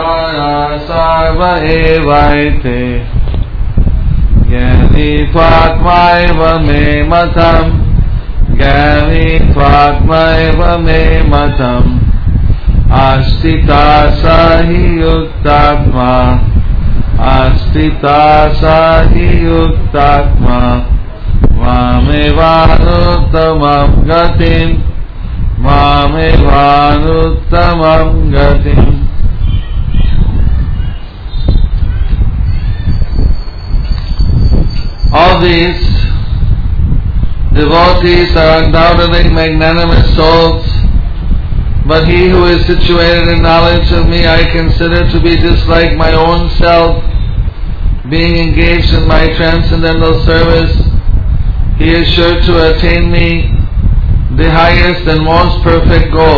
sarva evaite Gyani Twatmaiva me matam Gyani Twatmaiva me matam Astita sahi yuktatma Astita sahi yuktatma Mamevanuttamam gatim Mamevanuttamam gatim. All these devotees are undoubtedly magnanimous souls, but he who is situated in knowledge of me I consider to be just like my own self, being engaged in my transcendental service. He is sure to attain me, the highest and most perfect goal.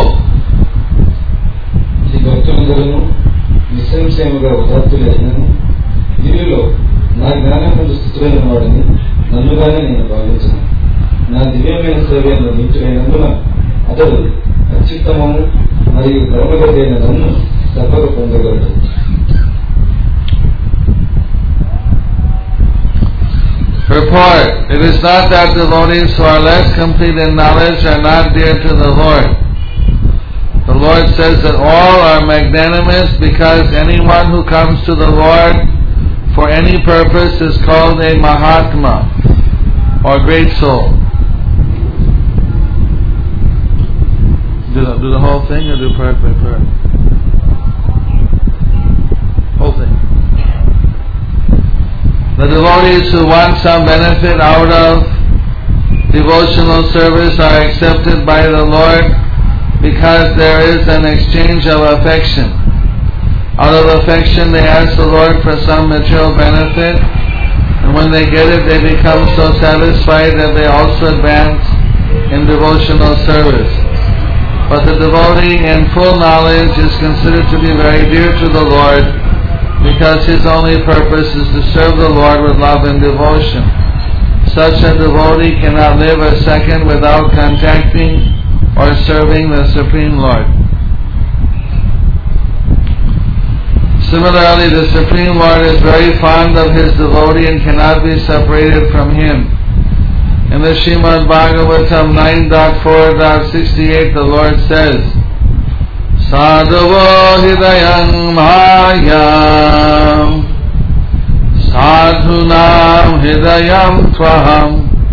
నా జ్ఞానమును స్థితులైన వాడిని నన్నుగానే నేను భావించను. నా దివ్యమైన సేవలను నిలిచినందున అతడు అత్యుత్తమము మరియు పరమగతి అయిన నన్ను తప్పక పొందగలడు. Purport: It is not that devotees who are less complete in knowledge are not dear to the Lord. The Lord says that all are magnanimous because anyone who comes to the Lord for any purpose is called a Mahatma or great soul. Do the whole thing or do part by part? Whole thing. The devotees who want some benefit out of devotional service are accepted by the Lord because there is an exchange of affection. Out of affection they ask the Lord for some material benefit, and when they get it they become so satisfied that they also advance in devotional service. But the devotee in full knowledge is considered to be very dear to the Lord because his only purpose is to serve the Lord with love and devotion. Such a devotee cannot live a second without contacting or serving the Supreme Lord. Similarly, the Supreme Lord is very fond of his devotee and cannot be separated from him. In the Srimad Bhagavatam 9.4.68, the Lord says, Sadhavo hidayam mahayam Sadhunam hidayam tvaham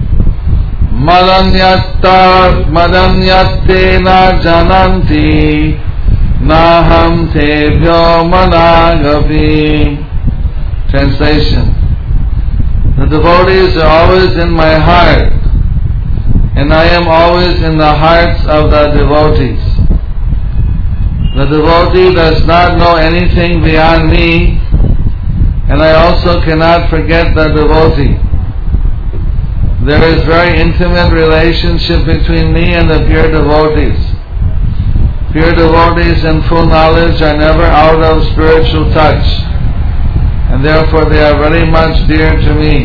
Madanyattena jananti Naham tebhyo managapi. Translation: The devotees are always in my heart, and I am always in the hearts of the devotees. The devotee does not know anything beyond me, and I also cannot forget the devotee. There is very intimate relationship between me and the pure devotees. Pure devotees in full knowledge are never out of spiritual touch, and therefore they are very much dear to me.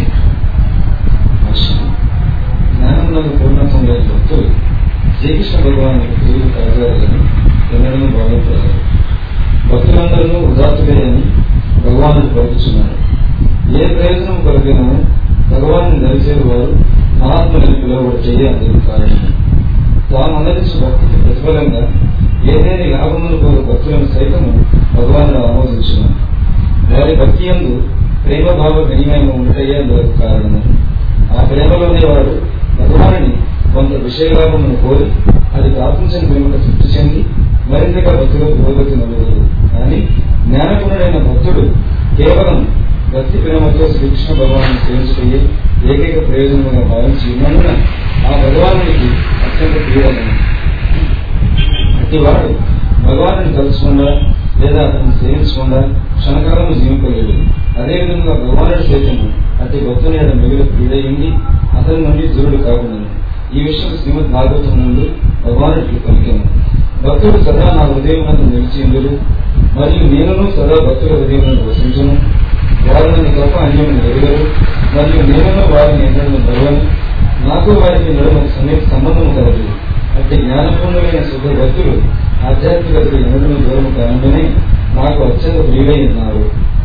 Srikrishna భగవానుడు తిరిగి కలగాలని ఎన్నడూ భావించారు. భక్తులందరూ ఉదాత్తులే అని భగవానుడు పలుకుతున్నాడు. ఏ ప్రయోజనం కొరకైనా భగవాను దరిచేరు వారు మహాత్ములని పిలువబడి చేయాలని కారణం. తాను అందరించిన భక్తికి ప్రతిఫలంగా ఏదేని లాభములు కోరు భక్తులను సైతము భగవానుడు ఆమోదించున్నాడు. వారి భక్తి యందు ప్రేమ భావ వినిమయం ఉంటాయే అందుకు కారణము. ఆ ప్రేమలోనే వాడు భగవానుని కొంత విషయలాభమును కోరి అది కాపించని ప్రేమకు తృప్తి చెంది మరింతగా భక్తులు పురోగతి నలుగురు. కానీ జ్ఞానగుణుడైన భక్తుడు కేవలం భక్తి ప్రేమతో శ్రీకృష్ణ భగవాను సేవించుకునే ఏకైక ప్రయోజనముగా భావించి ఉన్నందున ఆ భగవానునికి అత్యంత ప్రియమైన అట్టివాడు భగవాను తలుచుకుండా లేదా అతన్ని సేవించకుండా క్షణకాలము జీవింపలేడు. అదేవిధంగా భగవానుడు సైతము అట్టి భక్తుని మిగిలిన ప్రియుడయింది అతని నుండి దూరుడు కాకుండా. ఈ విషయం శ్రీమద్ భాగవతం ముందు భగవానుడికి పలికాను. భక్తుడు సదా నా హృదయమునందు నిలిచిందుడు మరియు నేనును సదా భక్తుల హృదయమునందు వసించును. వారు నన్ను తప్ప అన్యమును ఎరుగరు మరియు నేనును వారిని ఎన్నడూ మరువను. నాకు వారికి నడుమ సన్నిహిత సంబంధము కలదు. అట్టి జ్ఞానపూర్ణమైన శుద్ధ భక్తులు ఆధ్యాత్మికతకు ఎన్నడూ దూరము కానుండని నాకు అత్యంత ప్రియులై ఉన్నారు.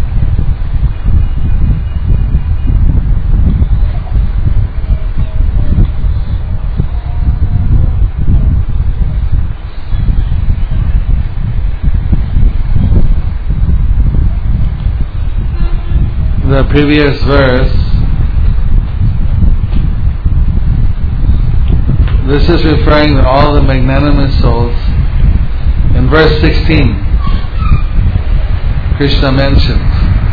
The previous verse, this is referring to all the magnanimous souls. In verse 16, Krishna mentions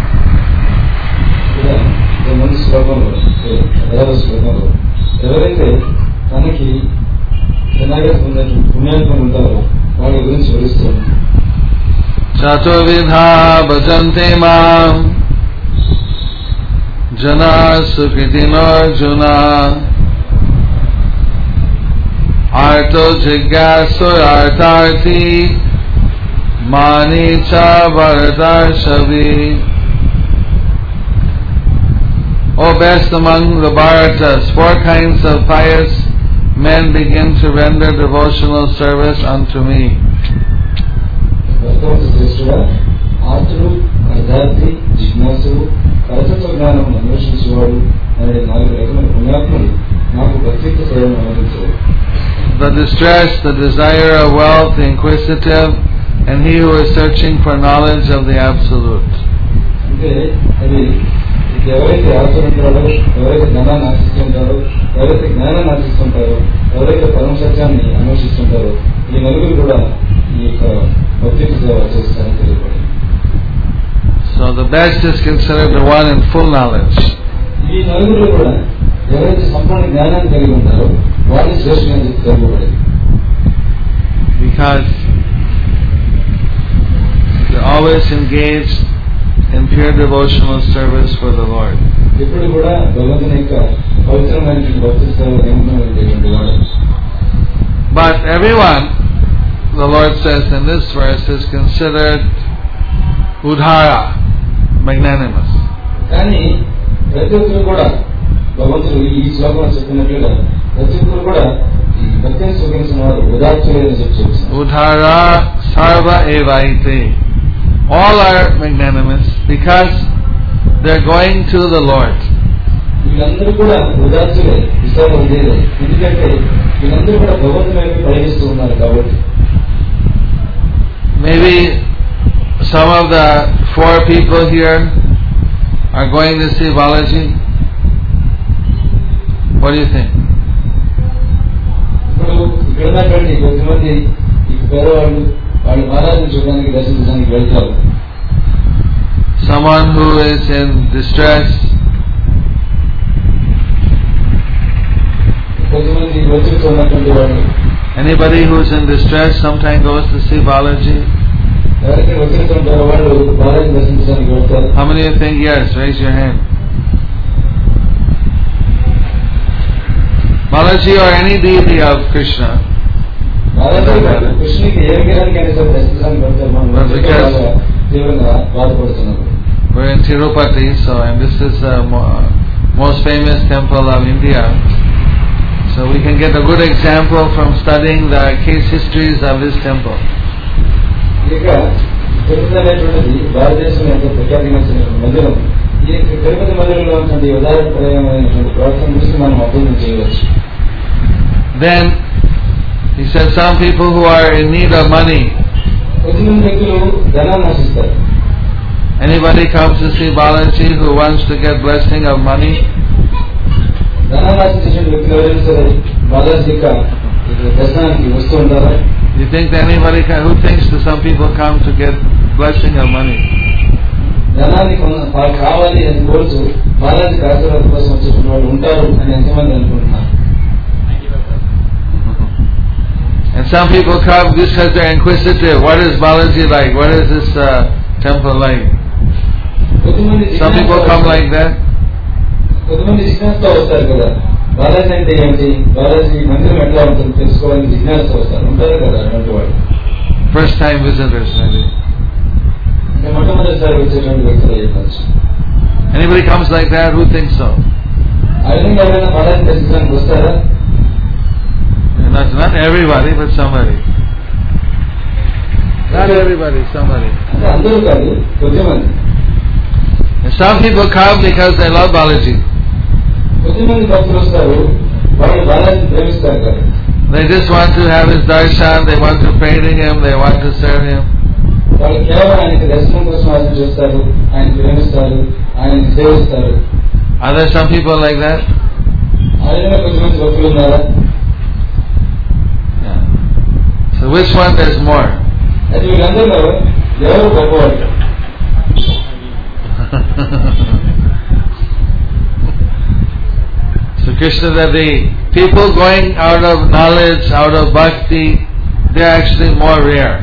ముందు శ్లోకంలో 11వ శ్లోకంలో ఎవరైతే తనకి శరణాగతి పొందినట్టు పుణ్యాత్మలు ఉంటారో వాళ్ళ గురించి వివరిస్తుంది. చతుర్విధా భజంతే మాం జనా సుకృతినోర్జున ఆర్తో జిజ్ఞాసురార్థార్థి మాని చ భరతర్షభి. O best among the Bharatas, 4 kinds of pious men begin to render devotional service unto me. ఆర్తుడు, అర్థార్థి, జిజ్ఞాసుడు, కరతత్వ జ్ఞానం అన్వేషించేవాడు అనే 4 రకమైన పుణ్యాత్ములు నాకు భక్తియుక్త సేవను అనుమతించారు. The distressed, the desire of wealth, the inquisitive, and he who is searching for knowledge of the Absolute. అంటే అది ఎవరైతే ఆచరించాడో, ఎవరైతే జ్ఞానాన్ని ఆశిస్తుంటారో, ఎవరైతే జ్ఞానాన్ని ఆశిస్తుంటారో, ఎవరైతే పరమ సత్యాన్ని అన్వేషిస్తుంటారో ఈ 4 కూడా ఈ యొక్క భక్తియుక్త సేవ చేస్తారని తెలియబడింది. So the best is considered the one in full knowledge. ఈ 4 కూడా ఎవరైతే సంపూర్ణ జ్ఞానాన్ని కలిగి ఉంటారో వాళ్ళు శ్రేష్ఠంగా తెలియబడింది. Because they're always engaged in pure devotional service for the Lord. ఎప్పుడు కూడా భగవంతుని యొక్క పవిత్రమైన భక్తి సేవ నియమించినటువంటి వాడు. But everyone, the Lord says in this verse, is considered udhara, magnanimous. కానీ ప్రతి ఒక్కరు కూడా భగవంతుడు ఈ శ్లోకంలో చెప్పినట్లుగా ప్రతి ఒక్కరు కూడా ఈ భక్తిని స్వీకరించిన వారు ఉదాత్తులని చెప్పి Udhara sarva evaite. All are magnanimous because they're going to the Lord. వీళ్ళందరూ కూడా ఉదాత్తులే, ఇష్టం ఉండేదే. ఎందుకంటే వీళ్ళందరూ కూడా భగవంతుని వైపు ప్రయాణిస్తూ ఉన్నారు కాబట్టి. Maybe some of the 4 people here are going to see Balaji. What do you think? ఇప్పుడు ఇక్కడ ఉన్నటువంటి కొంతమంది ఈ పేదవాళ్ళు వాళ్ళు మహారాజుని చూడడానికి దర్శించడానికి వెళ్తారు. Someone who is in distress. కొంతమంది ఒత్తిడితో ఉన్నటువంటి వాళ్ళు. Anybody who is in distress sometimes goes to see Balaji. ఎవరైతే ఒత్తిడితో ఉంటారో వాళ్ళు బాలాజీని దర్శించడానికి వెళ్తారు. How many of you think yes? Raise your hand. Balaji or any deity of Krishna. కృష్ణునికి ఏ విగ్రహానికి దర్శించడానికి వెళ్తారు. మనం తీవ్రంగా బాధపడుతున్నారు. We're in Tirupati, so and this is the most famous temple of India. So we can get a good example from studying the case histories of this temple. ఇక తిరుపతి అనేటువంటిది భారతదేశం యొక్క ప్రఖ్యాతిగాంచినటువంటి మందిరం. ఈ తిరుపతి మందిరంలో ఉన్నటువంటి ఉదాహరణమైనటువంటి ప్రవర్తన గురించి మనం అభివృద్ధి చేయవచ్చు. Then he said some people who are in need of money. కొంతమంది వ్యక్తులు ధనాన్ని ఆశిస్తారు. Anybody comes to see Balaji who wants to get blessing of money? ధనాన్ని ఆశించిన వ్యక్తులు ఎవరైనా సరే బాలాజీ యొక్క దర్శనానికి వస్తూ ఉంటారా? You think that anybody who thinks that some people come to get blessing of money? ధనాన్ని కావాలి అని కోరుతూ బాలాజీకి ఆశీర్వాదం కోసం వచ్చేటువంటి వాళ్ళు ఉంటారు అని ఎంతమంది అనుకుంటున్నారు? And some people come just because they're inquisitive. What is Balaji like? What is this temple like? Some people come like that. కొంతమంది జిజ్ఞాసతో వస్తారు కదా, బాలాజీ అంటే ఏంటి, బాలాజీ మందిరం ఎట్లా ఉంటుంది తెలుసుకోవాలని జిజ్ఞాసతో వస్తారు, ఉంటారు కదా అటువంటి వాళ్ళు. First time visitors maybe. మొట్టమొదటిసారి వచ్చేటువంటి వ్యక్తులు చెప్పచ్చు. Anybody comes like that? Who thinks so? ఆ విధంగా ఎవరైనా బాలాజీ దర్శించడానికి వస్తారా? Not everybody, but somebody. Not everybody, somebody. అంటే అందరూ కాదు, కొద్దిమంది. And some people come because they love Balaji. కొద్దిమంది భక్తులు వస్తారు, వాళ్ళు బాలాజీని ప్రేమిస్తారు కదా. They just want to have his darshan, they want to pray to him, they want to serve him. వాళ్ళు కేవలం ఆయనకి దర్శనం కోసం ఆయన చూస్తారు, ఆయన ప్రేమిస్తారు, ఆయనకి సేవిస్తారు. Are there some people like that? ఆయన కొద్దిమంది భక్తులు ఉన్నారా? Yeah. So which one is more? అది వీళ్ళందరూ ఎవరు గొప్పవాళ్ళు? So Krishna said the people going out of knowledge, out of bhakti, they are actually more rare.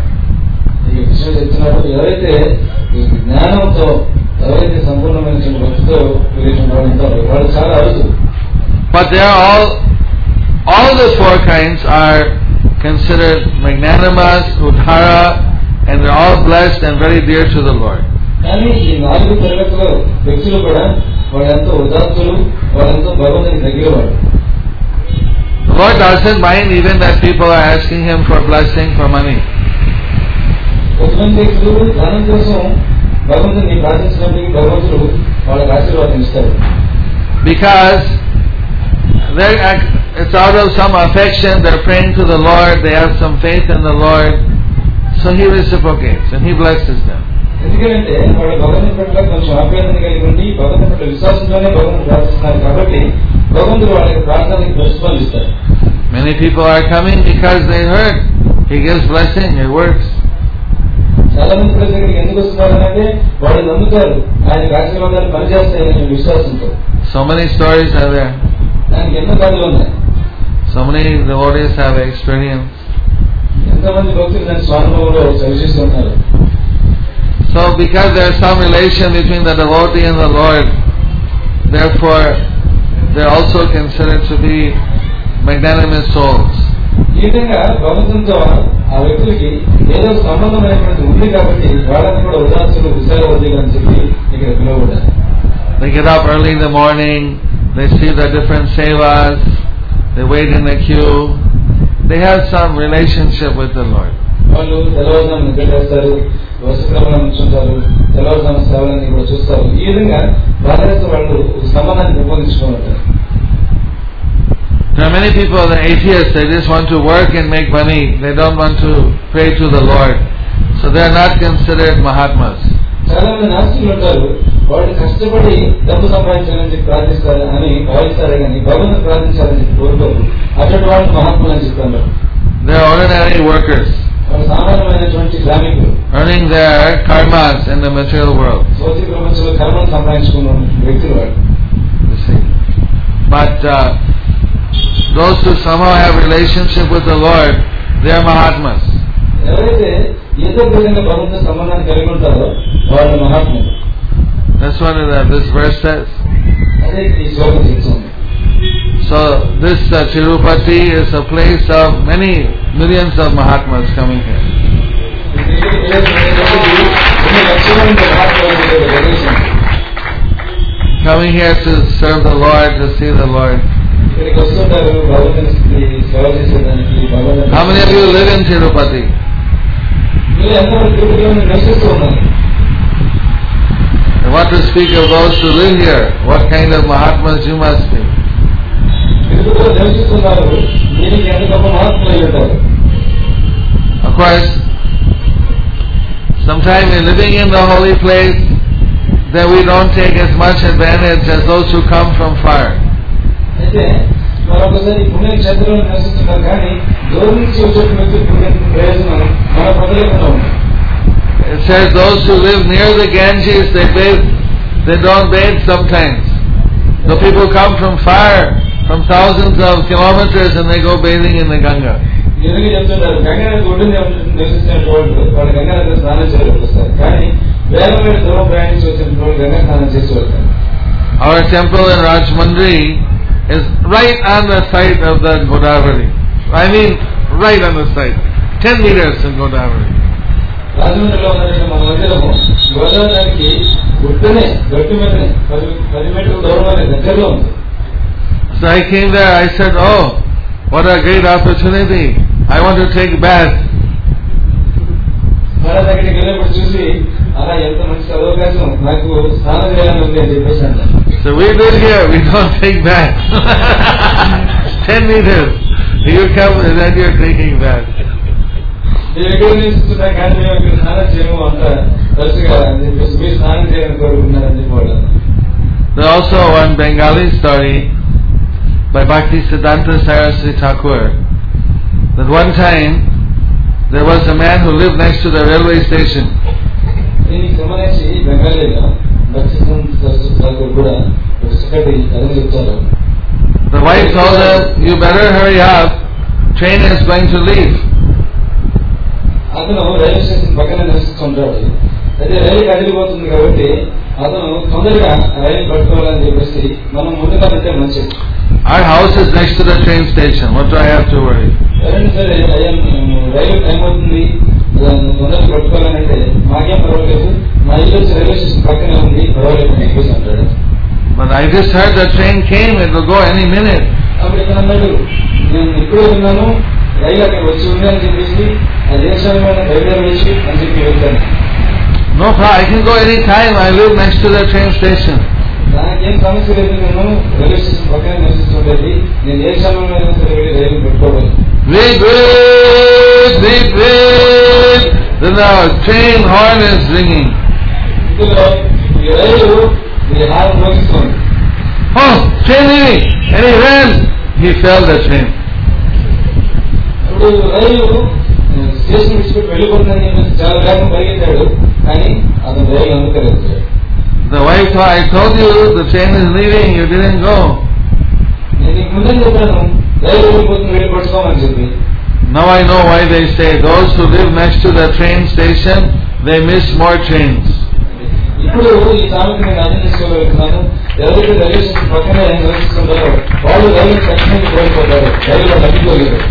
ఎవరైతే జ్ఞానంతో, ఎవరైతే సంపూర్ణమైన భక్తితో ఉంటారో వాళ్ళు చాలా అరుదు. But they are all the four kinds are considered magnanimas, udhara, and they are all blessed and very dear to the Lord. కానీ ఈ 4 తరగతుల వ్యక్తులు కూడా వాళ్ళెంతో ఉదాత్తులు, వాళ్ళెంతో భగవంతునికి దగ్గరవాడు. The Lord doesn't mind even that people are asking him for blessing, for money. కొంతమంది వ్యక్తులు ధనం కోసం భగవంతుని ప్రార్థించినప్పటికీ భగవంతుడు వాళ్ళకి ఆశీర్వాదం ఇస్తారు. Because it's out of some affection, they're praying to the Lord, they have some faith in the Lord, so he reciprocates and he blesses them. ఎందుకంటే వాళ్ళు భగవంతుని పట్ల కొంచెం ఆప్యాయత కలిగి ఉండి భగవంతుని పట్ల విశ్వాసంతోనే భగవంతుని ప్రార్థిస్తున్నారు కాబట్టి భగవంతుడు వాళ్ళకి ప్రార్థనకి ప్రతిస్పందిస్తారు. Many people are coming because they heard he gives blessing, it works. చాలా మంది దగ్గరికి ఎందుకు వస్తున్నారంటే వాళ్ళు నమ్ముతారు ఆయనకి ఆశీర్వాదాలు పనిచేస్తాయనే విశ్వాసంతో. So many stories are there. దానికి ఎన్నో కథలు ఉన్నాయి. So many devotees have experience. ఎంతమంది భక్తులు దాని స్వానుభవంలో చవిచేస్తున్నారు. So because there is some relation between the devotee and the Lord, therefore they are also considered to be magnanimous souls. ఈ విధంగా భగవంతునితో ఆ వ్యక్తులకి ఏదో సంబంధమైనటువంటి ఉంది కాబట్టి వాళ్ళని కూడా ఉదాసులు విశాలవద్దులు అని చెప్పి ఇక్కడ పిలువబడ్డారు. They get up early in the morning, they see the different sevas, they wait in the queue, they have some relationship with the Lord. వాళ్ళు తెల్లవారుజామున నిద్ర చేస్తారు, వసతులను ఉంచుంటారు, తెల్లవారుజామున సేవలన్నీ కూడా చూస్తారు. ఈ విధంగా భారత వాళ్ళు సంబంధాన్ని పెంపొందించుకుంటారు. There are many people, the atheists, they just want to work and make money. They don't want to pray to the Lord. So they are not considered Mahatmas. చాలా మంది నాస్తికులు ఉంటారు, వాళ్ళు కష్టపడి డబ్బు సంపాదించాలని చెప్పి ప్రార్థిస్తారు అని భావిస్తారే కానీ భగవంతుని ప్రార్థించాలని చెప్పి కోరుకోరు. అటువంటి వాళ్ళు మహాత్ములు అని చెప్తున్నారు. They are ordinary workers, వాళ్ళు సామాన్యమైనటువంటి శ్రామికులు, earning their karmas in the material world. భౌతిక ప్రపంచంలో కర్మను సంపాదించుకున్న వ్యక్తులు వాళ్ళు. You see. But those who somehow have relationship with the Lord, they are Mahatmas. ఎవరైతే ఏదో విధంగా భగవంతుని సంబంధాన్ని కలిగి ఉంటారో వాళ్ళు మహాత్ములు. That's what this verse says. అదే ఈ శ్లోకం చెప్తుంది. So this Tirupati is a place of many millions of Mahatmas coming here. Coming here to serve the Lord, to see the Lord. How many of you live in Tirupati? I want to speak of those who live here. What kind of Mahatmas you must be. Of course, sometimes in living in the holy place, then we don't take as much advantage as those who come from far. It says those who live near the Ganges, they bathe, they don't bathe sometimes. The people come from far, from thousands of kilometers, and they go bathing in the Ganga. Our temple in Rajmundry is right on the side of the Godavari. I mean, right on the side. 10 meters in Godavari. So I came there, I said, oh, what a great opportunity. I want to take bath. Madam దగ్గరికి వెళ్ళినప్పుడు చూసి అలా ఎంత మంచి అవకాశం నాకు స్నానం చేయాలని ఉంది అని చెప్పేసి అన్నారు. So we live here, we don't take baths. 10 meters. You come and then you're taking baths. మీరు ఎక్కడ నిలుస్తున్నాం కానీ మేము ఇక్కడ స్నానం చేయము అంత తరచుగా అని చెప్పేసి మీరు స్నానం చేయాలని కోరుకుంటున్నారని చెప్పి. There's also one Bengali story by Bhakti Siddhanta Saraswati Thakur that one time there was a man who lived next to the railway station. దీనికి సంబంధించి బెంగాలీలో భక్తి సిద్ధాంత సరస్వతి ఠాకూర్ కూడా ఒక చక్కటి కథను చెప్తారు. The wife told him, "You better hurry up. Train is going to leave." అతను రైల్వే స్టేషన్ పక్కన నివసిస్తుంటాడు. అయితే రైలు కదిలిపోతుంది కాబట్టి అతను తొందరగా రైలు పట్టుకోవాలని చెప్పేసి మనం ముందుగా వెళ్తే మంచిది. Our house is next to the train station. What do I have to worry? ఎవరైనా సరే రైలు టైం అవుతుంది తొందరగా పట్టుకోవాలంటే మాకేం పర్వాలేదు, మా ఇల్లు వచ్చి రైల్వే స్టేషన్ పక్కనే ఉంది, పర్వాలేదు అని చెప్పేసి అంటాడు. But I just heard the train came, it will go any minute. అప్పుడు ఇక్కడ అన్నాడు, నేను ఇప్పుడే ఉన్నాను, రైలు అక్కడ వచ్చి ఉంది అని చెప్పేసి ఆ దేశంలో బయలుదేరవచ్చు అని చెప్పి వెళ్తాను. No problem, I can go any time. I live next to the train station. నాకేం సమస్య లేదు, నేను రైల్వే స్టేషన్ పక్కనే నివసిస్తుండేది, నేను ఏ సమయంలో అయినా సరే వెళ్ళి రైలు పెట్టుకోవాలి. Wait, wait, wait, wait. Then the train horn is ringing. ఇందులో ఈ రైలు ఈ హారం మోగిస్తుంది. Oh, train leaving! And he ran. He fell the train. ఇప్పుడు రైలు స్టేషన్ విడిచిపెట్టి వెళ్ళిపోతుందని చెప్పేసి చాలా వేగం పరిగెత్తాడు, కానీ అతను రైలు అందుకలేదు. The wife thought, I told you the train is leaving, you didn't go. నేను నీకు ముందే చెప్పాను రైలు వెళ్ళిపోతుంది, వెళ్ళి పట్టుకోమని చెప్పి. Now I know why they say those who live next to the train station, they miss more trains. ఇప్పుడు ఈ సామెత నేను అర్థం చేసుకోగలుగుతున్నాను. ఎవరైతే రైల్వే స్టేషన్ పక్కనే నివసిస్తుంటారో వాళ్ళు రైలు ఖచ్చితంగా కోల్పోతారు, రైలు తగ్గిపోలేదు.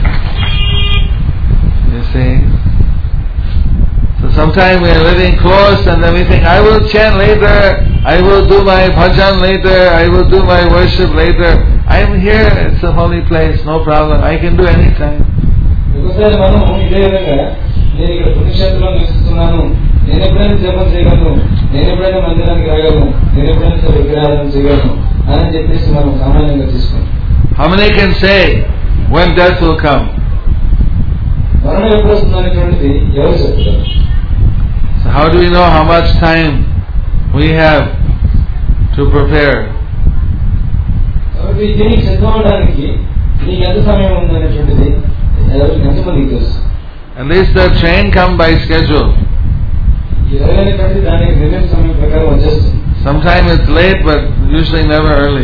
You see? So sometimes we are living close and then we think, I will chant later, I will do my bhajan later, I will do my worship later. I am here, it's a holy place, no problem, I can do any time. ఒకసారి మనం ఇదే విధంగా నేను ఇక్కడ పుణ్యక్షేత్రంలో నివసిస్తున్నాను, నేను ఎప్పుడైనా జపం చేయగలను, నేను ఎప్పుడైనా మందిరానికి రాగలను, నేను ఎప్పుడైనా సరే విగ్రహాలను చేయగలను అని చెప్పేసి మనం సామాన్యంగా తీసుకుంటాం. How many can say when death will come? మరణం ఎప్పుడు వస్తుంది అనేటువంటిది ఎవరు చెప్తారు? So how do we know how much time we have to prepare? కాబట్టి దీనికి సిద్ధం అవడానికి నీకు ఎంత సమయం ఉందనేటువంటిది ఎంతమందికి తెలుసు? At least the train come by schedule. ఈ రైలు అనేటువంటిది దానికి నిర్ణయం సమయం ప్రకారం వచ్చేస్తుంది. Sometimes it's late, but usually never early.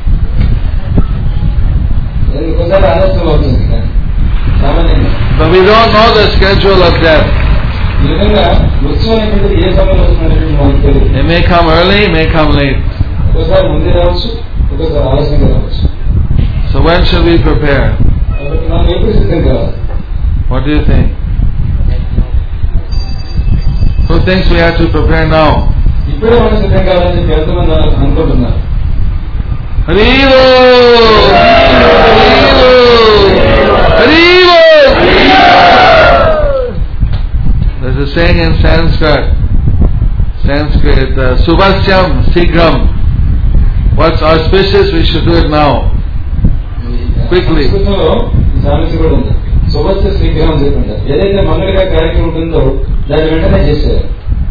ఒకసారి ఆలస్యం అవుతుంది కానీ సామాన్యంగా. But we don't know the schedule of death. ఈ విధంగా మృత్యు అనేటువంటిది ఏ సమయంలో వస్తుందనేటువంటి మనకు తెలియదు. It may come early, it may come late. ఒకసారి ముందే రావచ్చు, ఒకసారి ఆలస్యంగా రావచ్చు. So when should we prepare? కాబట్టి మనం ఎప్పుడు సిద్ధం కావాలి? What do you think? Who thinks we have to prepare now? ఇప్పుడే మనం సిద్ధం కావాలని చెప్పి ఎంతమంది అనుకుంటున్నారు? Haribo! Haribo! There's a saying in Sanskrit, Subhasyam Sigram. What's auspicious, we should do it now. Quickly. సామెత కూడా ఉంది, శుభస్య శ్రీగ్రహం చెప్పండి. ఏదైతే మంగళకర కార్యక్రమం ఉంటుందో దాన్ని వెంటనే చేశారు.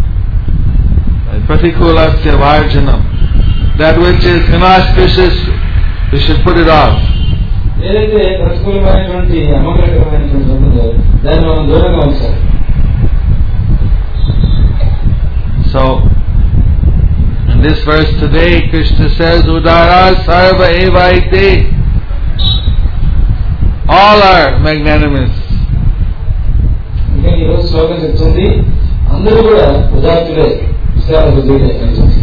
Pratikulasya varjanam. That which is inauspicious, we should put it off. ఏదైతే ప్రతికూలమైనటువంటి అమంగళకరమైనటువంటి ఉంటుందో దాన్ని మనం దూరంగా ఉంచాలి. So, in this verse today, Krishna says, Udara sarva evaite. All are magnanimous. ఇంకా ఈ రోజు శ్లోకం చెప్తుంది, అందరూ కూడా ఉదాత్తులే, విశాల హృదయులే అని చెప్తుంది.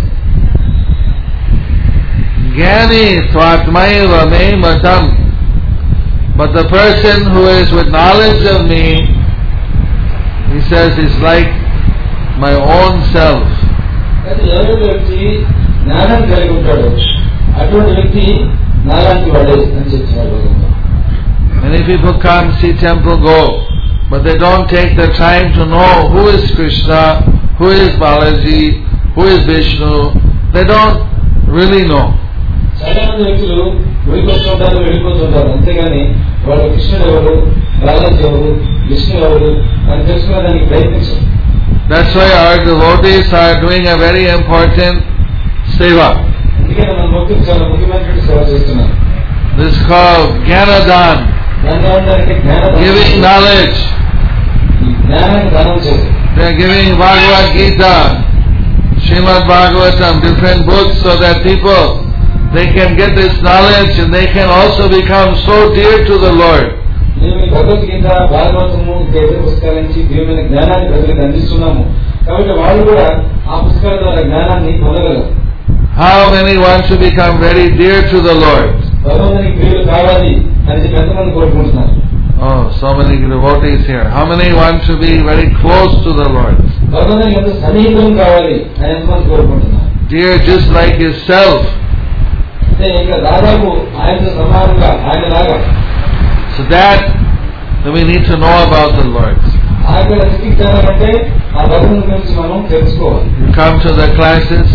Jnani swatmaiva me matam. But the person who is with knowledge of me, he says, is like my own self. అయితే ఎవరి వ్యక్తి జ్ఞానం కలిగి ఉంటాడు అటువంటి వ్యక్తి నాలాంటి వాడే అని చెప్తున్నాడు. Many people come, see temple, go. but they don't take the time to know who is Krishna, who is Balaji, who is Vishnu. They don't really know. చాలా మంది వ్యక్తులు వెళ్ళిపోతుంటారు వెళ్ళిపోతుంటారు అంతేగాని వాళ్ళు కృష్ణుడు ఎవరు, బాలాజీ ఎవరు, విష్ణు ఎవరు అని తెలుసుకోవడానికి ప్రయత్నించారు. That's why our devotees are doing a very important seva. అందుకని మన భక్తులు చాలా ముఖ్యమైనటువంటి సేవ చేస్తున్నారు. This is called Jnanadan, giving knowledge. జ్ఞానాన్ని దానం చేయాలి. They are giving Bhagavad Gita, Srimad Bhagavatam, different books, so that people, they can get this knowledge and they can also become so dear to the Lord. మేము భగవద్గీత, భాగవతము ఇతర పుస్తకాల నుంచి దివ్యమైన జ్ఞానాన్ని ప్రజలకు అందిస్తున్నాము. కాబట్టి వాళ్ళు కూడా ఆ పుస్తకాల ద్వారా జ్ఞానాన్ని పొందగలరు. How many want to become very dear to the Lord? భగవంతునికి ప్రియులు కావాలి అని ఎంతమంది కోరుకుంటున్నారు? Oh, so many devotees here. How many want to be very close to the Lord? భగవంతునికి ఎంత సన్నిహితం కావాలి అని ఎంతమంది కోరుకుంటున్నారు? Dear just like Himself. అంటే ఇంకా దాదాపు ఆయనతో సమానంగా ఆయనలాగా. So that we need to know about the Lord. ఆయన స్థితికి చేరాలంటే ఆ భగవంతుని గురించి మనం తెలుసుకోవాలి. You come to the classes.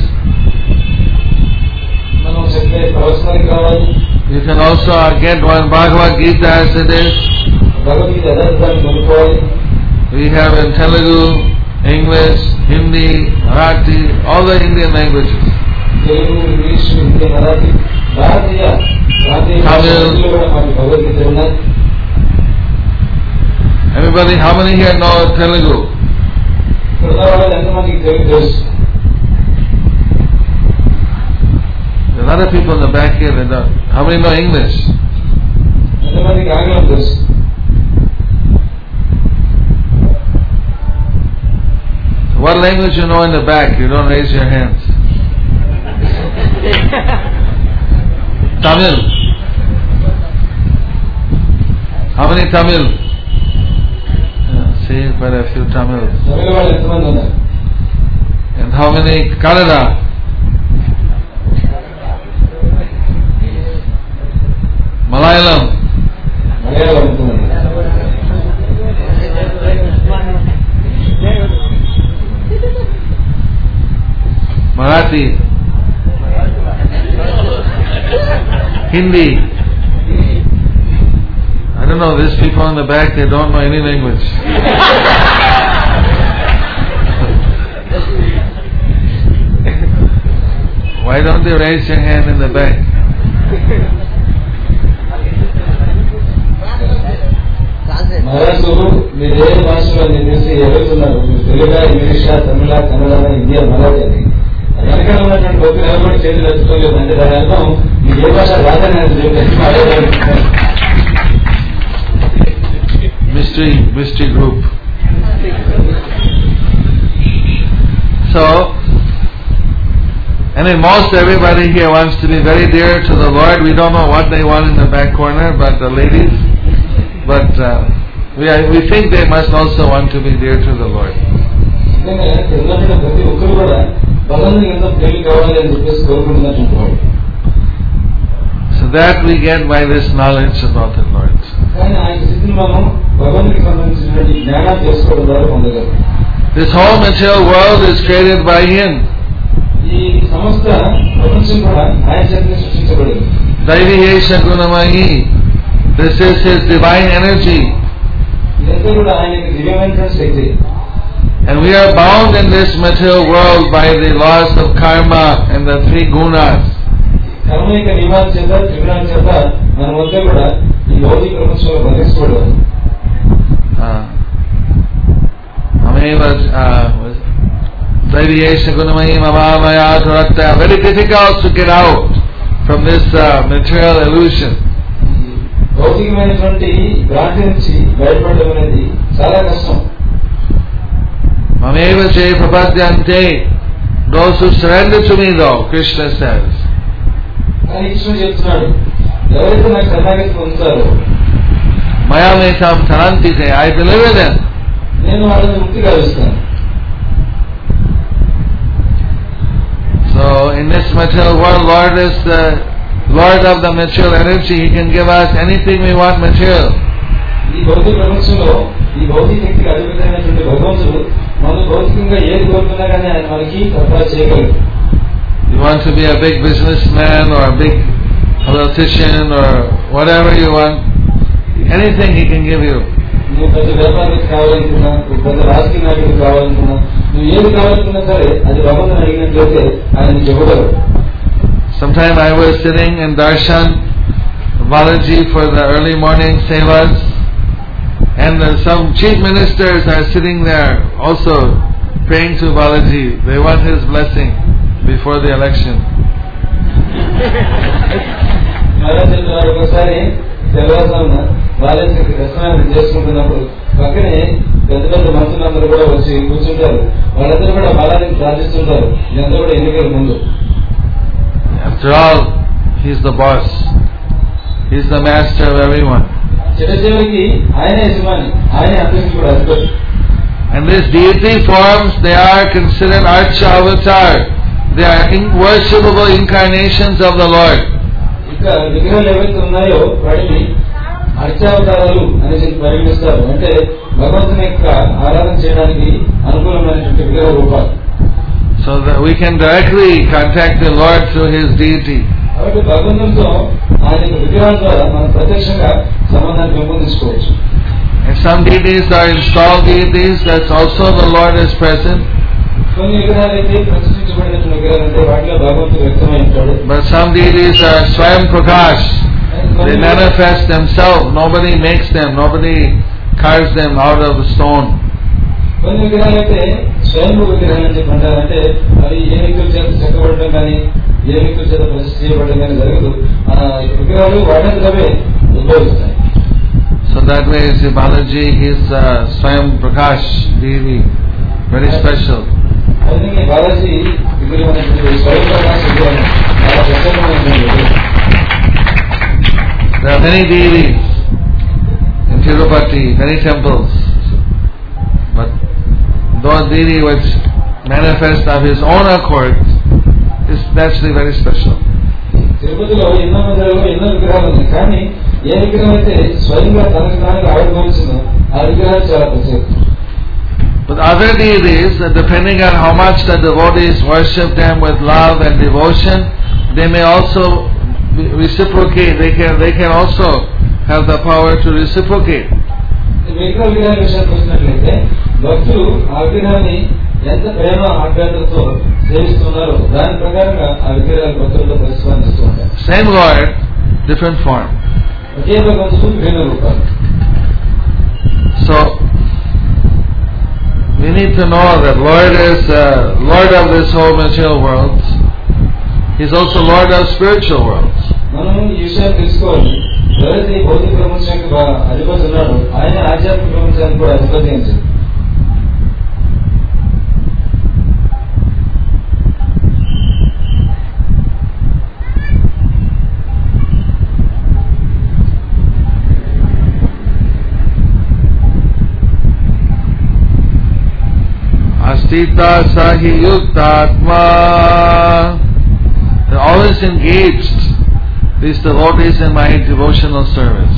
మనం చెప్పే ప్రవచనానికి రావాలి. You can also get one Bhagavad Gita as it is. Bhagavad Gita యథార్థాన్ని కొనుక్కోవాలి. We have in Telugu, English, Hindi, Marathi, all the Indian languages. Telugu, English, Hindi, Marathi, భారతీయ భాషల్లో కూడా మనకి భగవద్గీత ఉన్నాయి. Everybody, how many here know Telugu? ఇక్కడ వాళ్ళు ఎంతమందికి తెలుగు తెలుసు? There are a lot of people in the back here that don't. How many know English? ఎంతమందికి ఆంగ్లం తెలుసు? What language you know in the back? You don't raise your hands. Tamil. How many Tamil? See, quite a few Tamils. తమిళ వాళ్ళు ఎంతమంది ఉన్నారు? And how many Kannada? Malayalam. Malayalam ఎంతమంది? Marathi. Hindi. I don't know, these people in the back, they don't know any language. Why don't you raise your hand in the back? మహారాష్ట్రలో మీరు ఏ భాషలో తెలిసి ఎవరుతున్నారు? తెలుగు, ఇంగ్లీషా, తమిళ, కన్నడ, హిందీ, మరాఠీ అని వెనకాల ఉన్నటువంటి భక్తులు ఎవరు చేతులు ఎత్తుకోలేదు అంటే దాని అర్థం మీకు ఏ భాష రాదని Mystery group. So, most everybody here wants to be very dear to the Lord. We don't know what they want in the back corner, but the ladies. But we think they must also want to be dear to the Lord. ప్రతి ఒక్కరు కూడా భగవంతునికి ఎంతో ప్రేమ కావాలి అని చెప్పేసి కోరుకుంటున్నట్టు. So that we get by this knowledge about the Lord. కానీ ఆయన స్థితిని మనం భగవంతునికి సంబంధించినటువంటి జ్ఞానాన్ని తెలుసుకోవడం ద్వారా పొందగలం. This whole material world is created by Him. ఈ సమస్త ప్రపంచం కూడా ఆయన చేతనే సృష్టించబడింది. Daivihesha Gunamahi. This is His divine energy. ఇదంతా కూడా ఆయనకి దివ్యమైనటువంటి శక్తి. And we are bound in this material world by the laws of karma and the three gunas. కర్మ యొక్క నియమాల చేత, త్రిగుణాల చేత మనమంతా కూడా ఈ భౌతిక ప్రపంచంలో బంధించబడ్డాము. Very difficult to get out from this material illusion. భౌతికమైనటువంటి భ్రాంతి నుంచి బయటపడడం అనేది చాలా కష్టం. Mameva che prapadyante. Those who surrender to me though, Krishna says. అని కృష్ణుడు చెప్తున్నాడు, ఎవరైతే నాకు శరణాగతి పొందుతారో Maya metam taranti te, I deliver them. నేను వాళ్ళని ముక్తి కలిగిస్తాను. So in this material world, Lord is the Lord of the material energy. He can give us anything we want material. ఈ భౌతిక ప్రపంచంలో ఈ ఈ భౌతిక శక్తికి అధిపతైనటువంటి భగవంతుడు మనం భౌతికంగా ఏది కోరుకున్నా కానీ ఆయన మనకి సరఫరా చేయగలరు. You want to be a big businessman or a big politician or whatever you want, anything he can give you. నువ్వు పెద్ద వ్యాపారం కావాలనుకున్నా, పెద్ద రాజకీయ నాయకుడు కావాలనుకున్నా, నువ్వు ఏది కావాలనుకున్నా సరే అది భగవంతుని అడిగినట్లయితే ఆయన ఇవ్వగలరు. Sometime I was sitting in Darshan, Balaji for the early morning sevas, and some chief ministers are sitting there also praying to Balaji. They want his blessing before the election. ఒకసారి తెల్లవారుజామున బాలాజీకి దర్శనాన్ని చేసుకుంటున్నప్పుడు పక్కనే పెద్ద పెద్ద మంత్రులందరూ కూడా వచ్చి కూర్చుంటారు. వాళ్ళందరూ కూడా బాలాజీని ప్రార్థిస్తుంటారు. ఇదంతా కూడా ఎన్నికల ముందు. After all, he's the boss. He's the master of everyone. చివరికి ఆయనే యజమాని, ఆయనే అందరికీ కూడా అధిపతి. And these deity forms, they are considered Archa Avatar. They are worshipable incarnations of the Lord. ఇంకా విగ్రహాలు ఏవైతే ఉన్నాయో వాటిని అర్చావతారాలు అని పరిగణిస్తారు. అంటే భగవంతుని యొక్క ఆరాధన చేయడానికి అనుకూలమైనటువంటి విగ్రహ రూపాలు. So that we can directly contact the Lord through His deity. కాబట్టి భగవంతునితో ఆయన విగ్రహాల ద్వారా మనం ప్రత్యక్షంగా సంబంధాన్ని పెంపొందించుకోవచ్చు. And some deities are installed deities, that's also the Lord is present. కొన్ని విగ్రహాలు అయితే ప్రతిష్ఠించబడినటువంటి విగ్రహాలు అంటే వాటిలో భగవంతుడు వ్యక్తమై ఉంటాడు. But some deities are Swayam Prakash. They manifest themselves. Nobody makes them. Nobody carves them out of the stone. కొన్ని విగ్రహాలు అయితే స్వయంభూ విగ్రహాలు అని చెప్పి అంటారంటే అవి ఏ వ్యక్తుల చేత చెక్కబడటం కానీ ఏ వ్యక్తుల చేత ప్రతిష్ఠ చేయబడటం కానీ జరగదు. ఆ విగ్రహాలు వాటింతవే ఉద్భవిస్తాయి. So that way, Sri Balaji is Swayam Prakash Devi, very special. అందుకే బాలాజీ విగ్రహం స్వయం ప్రకాశ్ విగ్రహం చాలా ప్రత్యేకమైనటువంటి. There are many deities in Tirupati, many temples. But those deities which manifest of his own accord is naturally very special. తిరుపతిలో ఎన్నో మందిరాల్లో ఎన్నో విగ్రహాలు ఉన్నాయి. కానీ ఏ విగ్రహం అయితే స్వయంగా తనకు తాను ఆవిర్భవించిందో ఆ విగ్రహాలు చాలా ప్రత్యేకం. But other deities, depending on how much the devotees worship them with love and devotion, they may also reciprocate. They can also have the power to reciprocate. విగ్రహాల విషయానికి వచ్చినట్లయితే భక్తులు ఆ విగ్రహాన్ని ఎంత ప్రేమ ఆప్యాయతతో సేవిస్తున్నారో దాని ప్రకారంగా ఆ విగ్రహాలు భక్తులతో ప్రతిస్పందిస్తూ ఉంటారు. Same Lord, different form. ఒకే భగవంతుడు విభిన్న రూపాలు. So we need to know that Lord is Lord of this whole material world. He's also Lord of spiritual worlds. మనం ఈ విషయాన్ని తెలుసుకోవాలి. ఎవరైతే ఈ భౌతిక ప్రపంచానికి అధిపతి ఉన్నాడో ఆయన ఆధ్యాత్మిక ప్రపంచానికి కూడా అధిపతి అని చెప్పి. Astita Sahi Yuktatma. They're always engaged, these devotees, in my devotional service.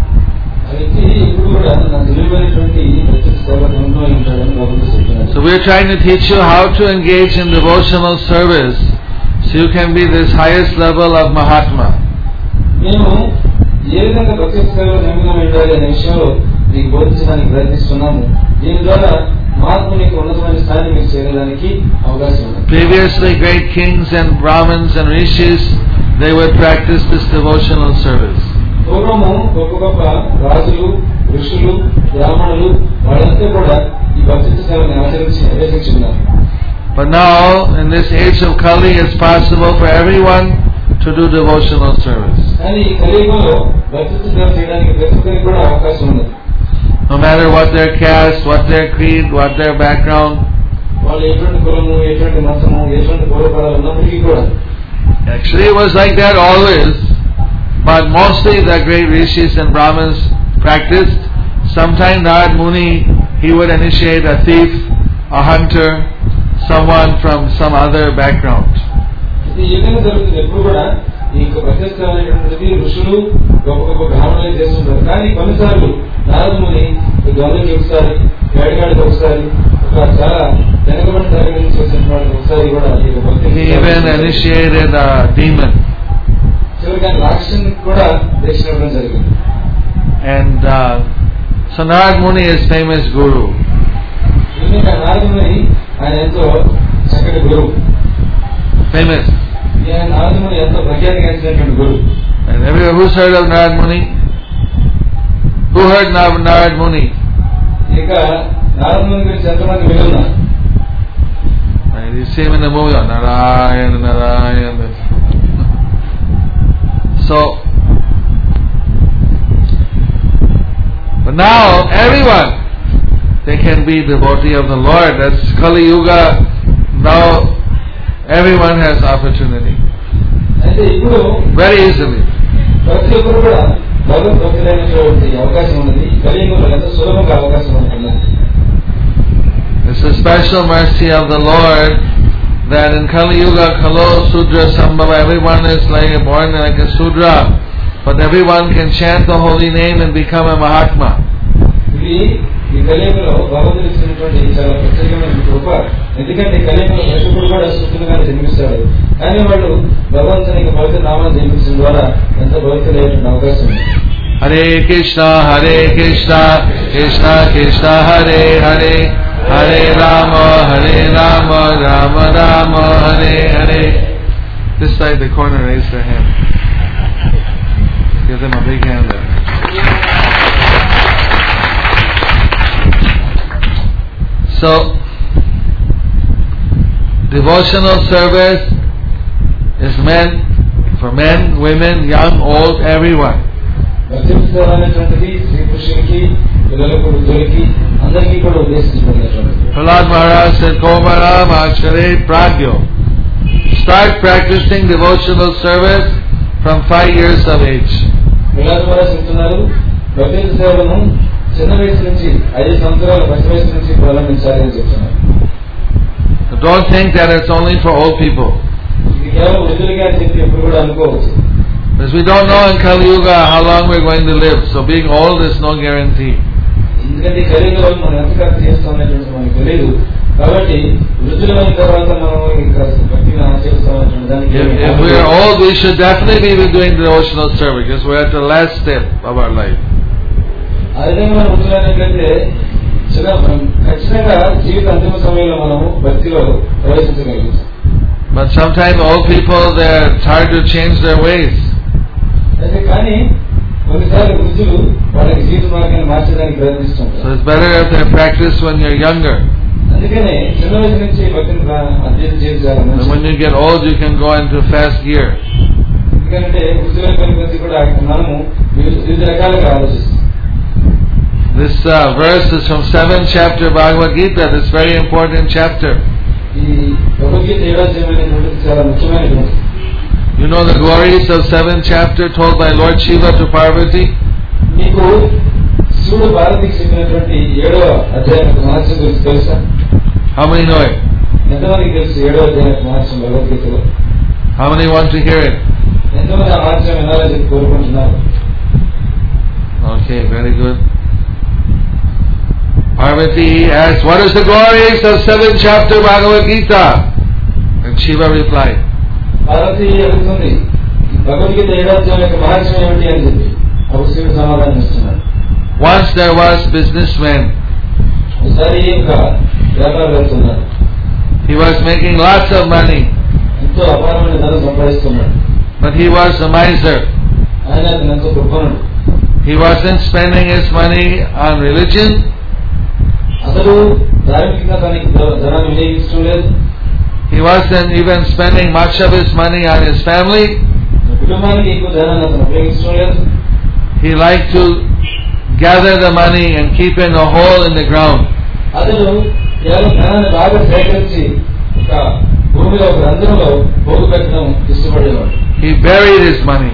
So we're trying to teach you how to engage in devotional service so you can be this highest level of Mahatma. మేము ఏ విధంగా భక్తి సేవలో నిమగ్నం ఉండాలి అనే విషయంలో మీకు బోధించడానికి ప్రయత్నిస్తున్నాము. దీని ద్వారా మహాత్మునికి ఉన్నతమైన స్థాయిని మీకు చేరడానికి అవకాశం ఉంది. Previously, great kings and Brahmins and Rishis, they would practice this devotional service. పూర్వము గొప్ప గొప్ప రాజులు, ఋషులు, బ్రాహ్మణులు వాళ్ళంతా కూడా ఈ భక్తి సేవని ఆచరించున్నారు. But now, in this age of Kali, it's possible for everyone to do devotional service. కానీ ఈ కలియుగంలో భక్తి సేవ చేయడానికి ప్రతి ఒక్కరికి కూడా అవకాశం ఉంది. No matter what their caste, what their creed, what their background. వాళ్ళు ఎటువంటి కులము, ఎటువంటి మతము, ఎటువంటి పూర్వపరాలు ఉన్నప్పటికీ కూడా. Actually, it was like that always, but mostly the great rishis and Brahmins practiced. Sometimes Narad Muni, he would initiate a thief, a hunter, someone from some other background. ఇది ఈ విధంగా జరుగుతుంది. ఎప్పుడు కూడా ఈ ప్రతిష్టమైనటువంటిది ఋషులు గొప్ప గొప్ప బ్రాహ్మణులు చేస్తుంటారు. కానీ కొన్నిసార్లు నారదుని గౌరవించి ఒకసారి ఏడగాడికి ఒకసారి ఒక చాలా వెనకబడిన తరగతి నుంచి వచ్చిన వాళ్ళకి ఒకసారి కూడా he even initiated a demon. చివరికి రాక్షసుని కూడా దీక్ష ఇవ్వడం జరిగింది. And so Narad Muni is famous guru. నారదుని ఆయన ఎంతో చక్కటి గురువు. Famous. నారదుని ఎంతో ప్రఖ్యాతిగాంచినటువంటి గురువు. And everyone who's heard of Narad Muni? Who heard Narad Muni? ఇక నారదుని గురించి ఎంతమంది విన్నారు? You see him in the movie, Narayan, Narayan. So, but now everyone, they can be devotee of the Lord. That's Kali Yuga. Now everyone has opportunity. Very easily. ప్రతి ఒక్కరు కూడా భగవద్ భక్తులైనటువంటి అవకాశం ఉన్నది. కలియుగంలో ఎంతో సులభంగా అవకాశం ఉంటుంది. It's a special mercy of the Lord that in Kali Yuga, Kalo Sudra Sambhava, everyone is like born like a Sudra, but everyone can chant the holy name and become a Mahatma. ఈ కలియుగంలో భగవంతుడు ఇచ్చినటువంటి చాలా ప్రత్యేకమైన కృప. ఎందుకంటే కలియుగంలో ప్రతికుడు కూడా శుద్ధులుగా జన్మిస్తాడు. కానీ వాళ్ళు భగవంతునికి పవిత్ర నామాన్ని జన్మించడం ద్వారా ఎంతో పవిత్రమైనటువంటి అవకాశం ఉంది. Hare Krishna, Krishna Krishna, Hare Hare, Hare Rama, Rama Rama, Hare Hare. This side, the corner, raise their hand. Give them a big hand there. So, devotional service is meant for men, women, young, old, everyone. Prahlad Maharaj said, Komaram Akshare Pragyo. Start practicing devotional service from 5 years of age. Prahlad Maharaj చిన్న వయసు నుంచి 5 సంవత్సరాల పసి వయసు నుంచి ప్రారంభించాలని చెప్తున్నారు. Don't think that it's only for old people. ఇది కేవలం వృద్ధులుగా చెప్పి ఎప్పుడు కూడా అనుకోవచ్చు. Because we don't know in Kali Yuga how long we're going to live, so being old is no guarantee. ఎందుకంటే కలియుగంలో మనం ఎంతకాలం చేస్తామనేటువంటి మనకు తెలియదు. కాబట్టి వృద్ధులైన తర్వాత మనం ఇంకా భక్తిని ఆచరిస్తామనే దానికి If we are old, we should definitely be doing devotional service because we're at the last step of our life. ఆ విధంగా మనం వృద్ధులైనట్లయితే ఖచ్చితంగా జీవిత అంతిమ సమయంలో మనము భక్తిలో ప్రవేశించగలుగుతాం. But sometimes old people, it's hard to change their ways. అయితే కానీ కొన్నిసార్లు వృద్ధులు వాళ్ళకి జీవిత మార్గాన్ని మార్చడానికి ప్రయత్నిస్తుంటారు. So it's better if they practice when you're younger. అందుకనే చిన్న వయసు నుంచి భక్తిని అధ్యయనం చేయాలి. And when you get old, you can go into fast gear. ఎందుకంటే వృద్ధులైన కొద్ది కూడా మనము వివిధ రకాలుగా ఆలోచిస్తాం. This verse is from 7th chapter Bhagavad Gita. This very important chapter. You know the glories of 7th chapter told by Lord Shiva to Parvati? How many know it? How many want to hear it? Okay, very good. Parvati asked, what is the glories of 7th chapter Bhagavad Gita? And Shiva replied, once there was businessman. He was making lots of money. But he was a miser. He wasn't spending his money on religion. He wasn't even spending much of his money on his family. He liked to gather the money and keep in a hole in the ground. He buried his money.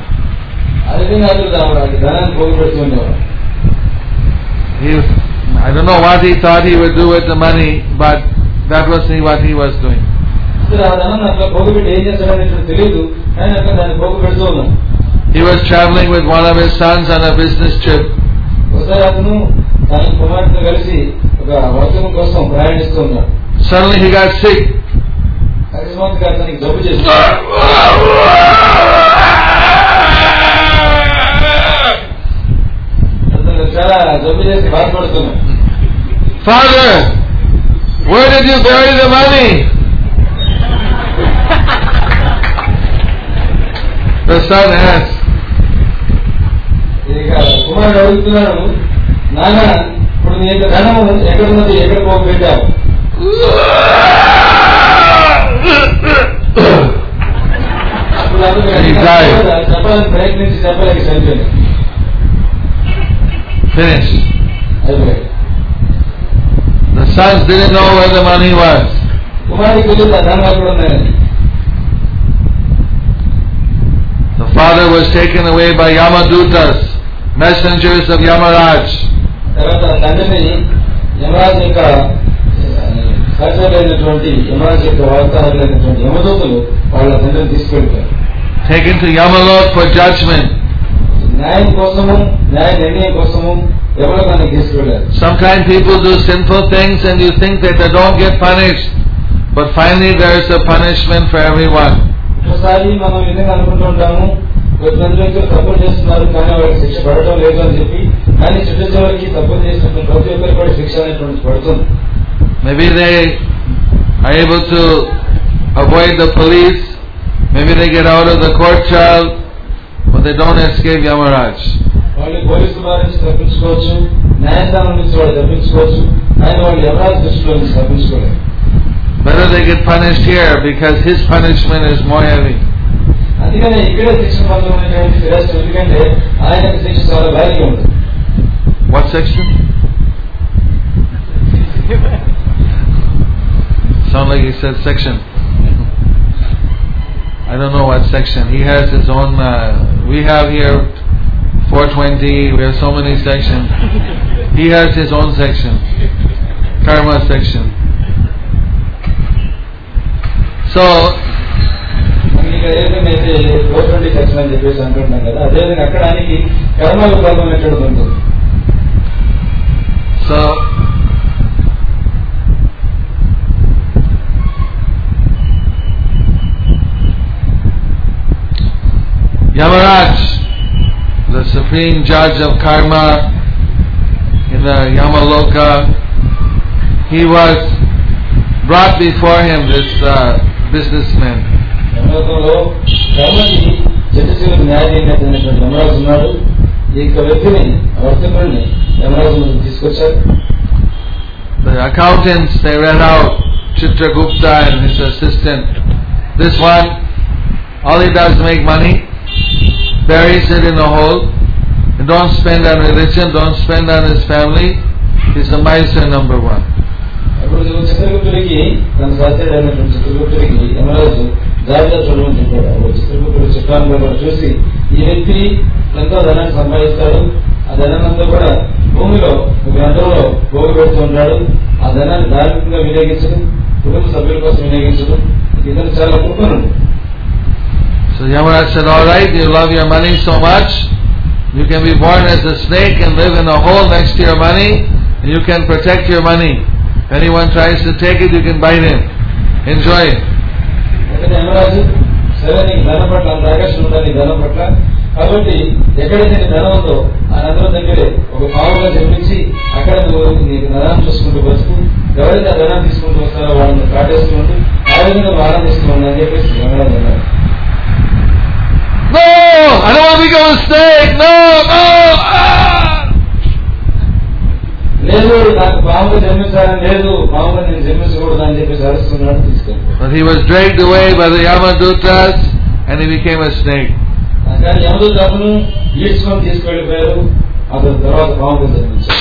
I don't know what he thought he would do with the money, but that was what he was doing. సరే ఆ ధనాన్ని అట్లా పోగుపెట్టి ఏం చేస్తాడనేది తెలియదు, ఆయన అట్లా దాన్ని పోగుపెడుతూ ఉన్నాడు. He was traveling with one of his sons on a business trip. ఒకసారి అతను తన కుమారుడితో కలిసి ఒక వర్తకం కోసం ప్రయాణిస్తూ ఉన్నాడు. Suddenly he got sick. అకస్మాత్తుగా అతనికి జబ్బు చేసి అతను చాలా జబ్బు చేసి బాధపడుతున్నాడు. Father, where did you bury the money? The son asked. ఇక కుమారుడు అడుగుతున్నాడు, నాన్న ఇప్పుడు నీ యొక్క ధనము ఎక్కడున్నది, ఎక్కడ పోగొట్టావు? చెప్పాలని ప్రయత్నించి చెప్పలేక చనిపోయింది. Finished. The sons didn't know where the money was. కుమారుడికి తెలియదు ఆ ధనం ఎక్కడ ఉన్నాయని. The father was taken away by Yamadutas, messengers of Yamaraj. తర్వాత తండ్రిని యమరాజు యొక్క సహచరులైనటువంటి యమరాజు యొక్క వార్తాహరులైనటువంటి యమదూతలు వాళ్ళ తండ్రిని తీసుకెళ్తారు. Taken to Yamalok for judgment. న్యాయం కోసము, న్యాయ నిర్ణయం కోసము యమలోకానికి తీసుకెళ్లారు. Sometimes people do sinful things and you think that they don't get punished, but finally there is a punishment for everyone. ఒకసారి మనం ఈ విధంగా అనుకుంటూ ఉంటాము, కొంతమంది వ్యక్తులు తప్పులు చేస్తున్నారు కానీ వాళ్ళకి శిక్ష పడటం లేదు అని చెప్పి, కానీ చిట్ట చివరికి తప్పులు చేసినటువంటి ప్రతి ఒక్కరికి కూడా శిక్ష అనేటువంటి పడుతుంది. Maybe they are able to avoid the police, maybe they get out of the court trial, but they don't escape Yamaraj. వాళ్ళు పోలీసు వారి నుంచి తప్పించుకోవచ్చు, న్యాయస్థానం నుంచి వాళ్ళు తప్పించుకోవచ్చు, కానీ వాళ్ళు యమరాజు దృష్టిలో నుంచి తప్పించుకోలేరు. Better they get punished here because his punishment is more heavy. అందుకనే ఇక్కడే శిక్ష పొందడానికి శ్రేష్టం, ఎందుకంటే ఆయనకు శిక్ష చాలా భారీగా ఉంటుంది. What section? Sound like he said section. I don't know what section. He has his own. We have here 420. We have so many sections. He has his own section, karma section. So, ఇక్కడ ఏదైతే 420 section అని చెప్పేసి అంటున్నాం కదా, అదేవిధంగా అక్కడ ఆయనకి కర్మ విభాగం ఎక్కడ ఉంటుంది. So, Yamaraj, the supreme judge of karma in the Yamaloka, he was brought before him, this businessman. యమలోకంలో కర్మకి చిట్ట చివరికి న్యాయమైనటువంటి యమరాజు ఉన్నాడు. ఈ యొక్క వ్యక్తిని, వర్తకుడిని యమరాజు ముందుకు తీసుకొచ్చారు. The accountants, they read out Chitragupta and his assistant. This one, all he does is make money, buries it in a hole, and don't spend on religion, don't spend on his family. He's the miser number one. అప్పుడు చిత్రగుప్తుడికి, తన సహచరుడైనటువంటి చిత్రగుప్తుడికి యమరాజు జాబితా చూడమని చెప్పాడు. చిత్రగుప్తుడు చిత్రాన్ని కూడా చూసి, ఈ వ్యక్తి ఎంతో ధనాన్ని సంపాదిస్తాడు, ఆ ధనాన్నంతా కూడా భూమిలో గ్రంథంలో పోగు పెడుతూ ఉంటాడు, ఆ ధనాన్ని ధార్మికంగా వినియోగించడం, కుటుంబ సభ్యుల కోసం వినియోగించడం, ఇతను చాలా కృపణుడు. So Yamaraj said, all right, you love your money so much, you can be born as a snake and live in a hole next to your money, and you can protect your money. If anyone tries to take it, you can bite him. Enjoy it. Yamaraju, సరే నీకు ధనం పట్ల అంత ఆకర్షణ ఉండాలి, ధనం పట్ల, కాబట్టి ఎక్కడైతే నీ ధనం ఉందో ఆ నందరం దగ్గరే ఒక పావుగా జన్మించి అక్కడ నువ్వు నీకు ధనాన్ని చూసుకుంటూ బతుకు, ఎవరైతే ఆ ధనాన్ని తీసుకుంటూ వస్తారో వాళ్ళని కాటేస్తూ ఉంటూ ఆ విధంగా నువ్వు ఆనందిస్తూ ఉండి అని చెప్పేసి యమరాజు అన్నాడు. No! I don't want to become a snake! No! No! లేదు, నాకు పాముగా జన్మించాలని లేదు, పాముగా నేను జన్మించకూడదు అని చెప్పేసి అరుస్తున్నాడు. తీసుకెళ్ళి But he was dragged away by the Yamadutas and he became a snake. కానీ యమదూత అతను ఈడ్చుకొని తీసుకెళ్లిపోయారు, అతని తర్వాత పాముగా జన్మించారు.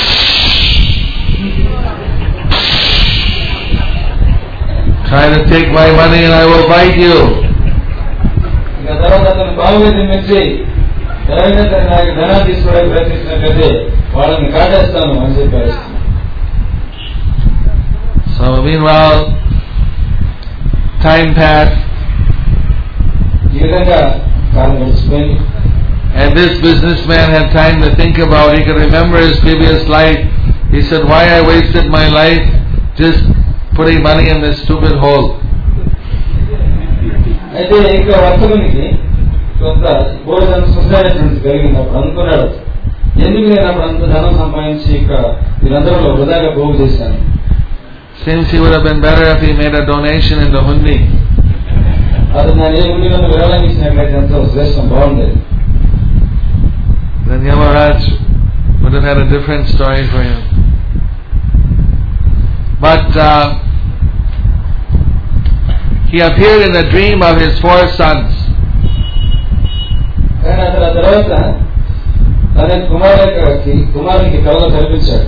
Try to take my money and I will bite you. ఇంకా తర్వాత అతను పాముగా జన్మించి ఎవరైనా సరే నాకు ధనాన్ని తీసుకోవడానికి ప్రయత్నించినట్లయితే వాళ్ళని కాటేస్తాను అని చెప్పారు. So meanwhile, time passed, ఈ విధంగా కాలం గడిచిపోయింది. and this businessman had time to think about, he could remember his previous life. He said, why I wasted my life just putting money in this stupid hole. అయితే ఇంకా వర్తకునికి కొంత బోధన స్పష్టమైనటువంటి కలిగినప్పుడు అనుకున్నాడు, ఎందుకు నేను అప్పుడు అంత ధనం సంపాదించి ఇక వీరందరిలో వృధాగా పోగు చేశాను. Since he would have been better if he made a donation in the hundi. అతను నేను ఏ హుండీలో విరాళం ఇచ్చినట్లయితే ఎంతో శ్రేష్టం బాగుండేది. Then Yamaraj would have had a different story for him. But he appeared in a dream of his 4 sons. కానీ అతను ఆ తర్వాత తన కుమారునికి కలలో కనిపించాడు.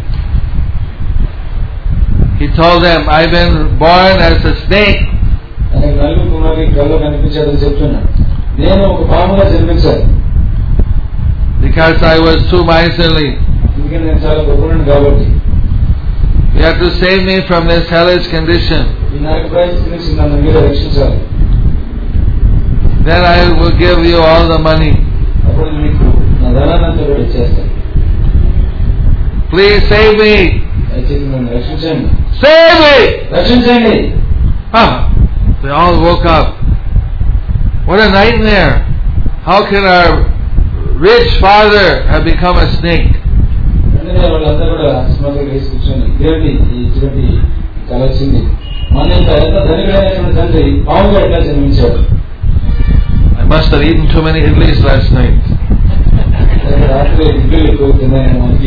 He told them, I've been born as a snake. ఆయన నలుగురు కుమారునికి కలలో కనిపించాడని చెప్తున్నాడు. నేను ఒక పాముగా జన్మించాను. Because I was too miserly. ఎందుకంటే నేను చాలా గొప్పవాడిని కాబట్టి. You have to save me from this hellish condition. ఈ నరక పరిస్థితి నుంచి నన్ను మీరు రక్షించాలి. Then I will give you all the money. అప్పుడు మీకు నా ధనాన్నంతా కూడా ఇచ్చేస్తాను. Please save me. దయచేసి నన్ను రక్షించండి. Save me! రక్షించండి. They all woke up. What a nightmare. How can our rich father have become a snake? అందుకనే వాళ్ళందరూ కూడా ఆస్మాగా వేసి కూర్చొని దేవుడి ఇటువంటి కల వచ్చింది. మన ఎంత ధనికుడైనటువంటి తండ్రి పాముగా ఎట్లా జన్మించాడు. I must have eaten too many idlis last night. రాత్రి ఇడ్లీలు ఎక్కువ తిన్నాయని మనకి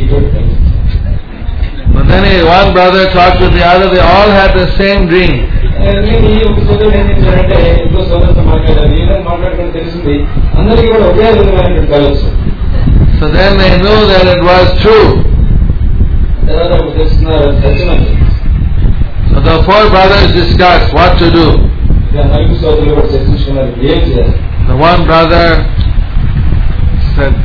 But then one brother talked with the other. They all had the same dream. ఒక సోదరుడు ఏం చేశాడంటే ఇంకో సోదరుతో మాట్లాడారు. ఈ విధంగా మాట్లాడుకుని తెలిసింది అందరికీ కూడా ఒకే విధమైనటువంటి కల వచ్చింది. So then they knew that it was true. తర్వాత అప్పుడు తెలుసుకున్నారు సత్యమని. So the 4 brothers discussed what to do. నలుగురు సోదరులు కూడా చర్చించుకున్నారు ఏం చేయాలి. The one brother said,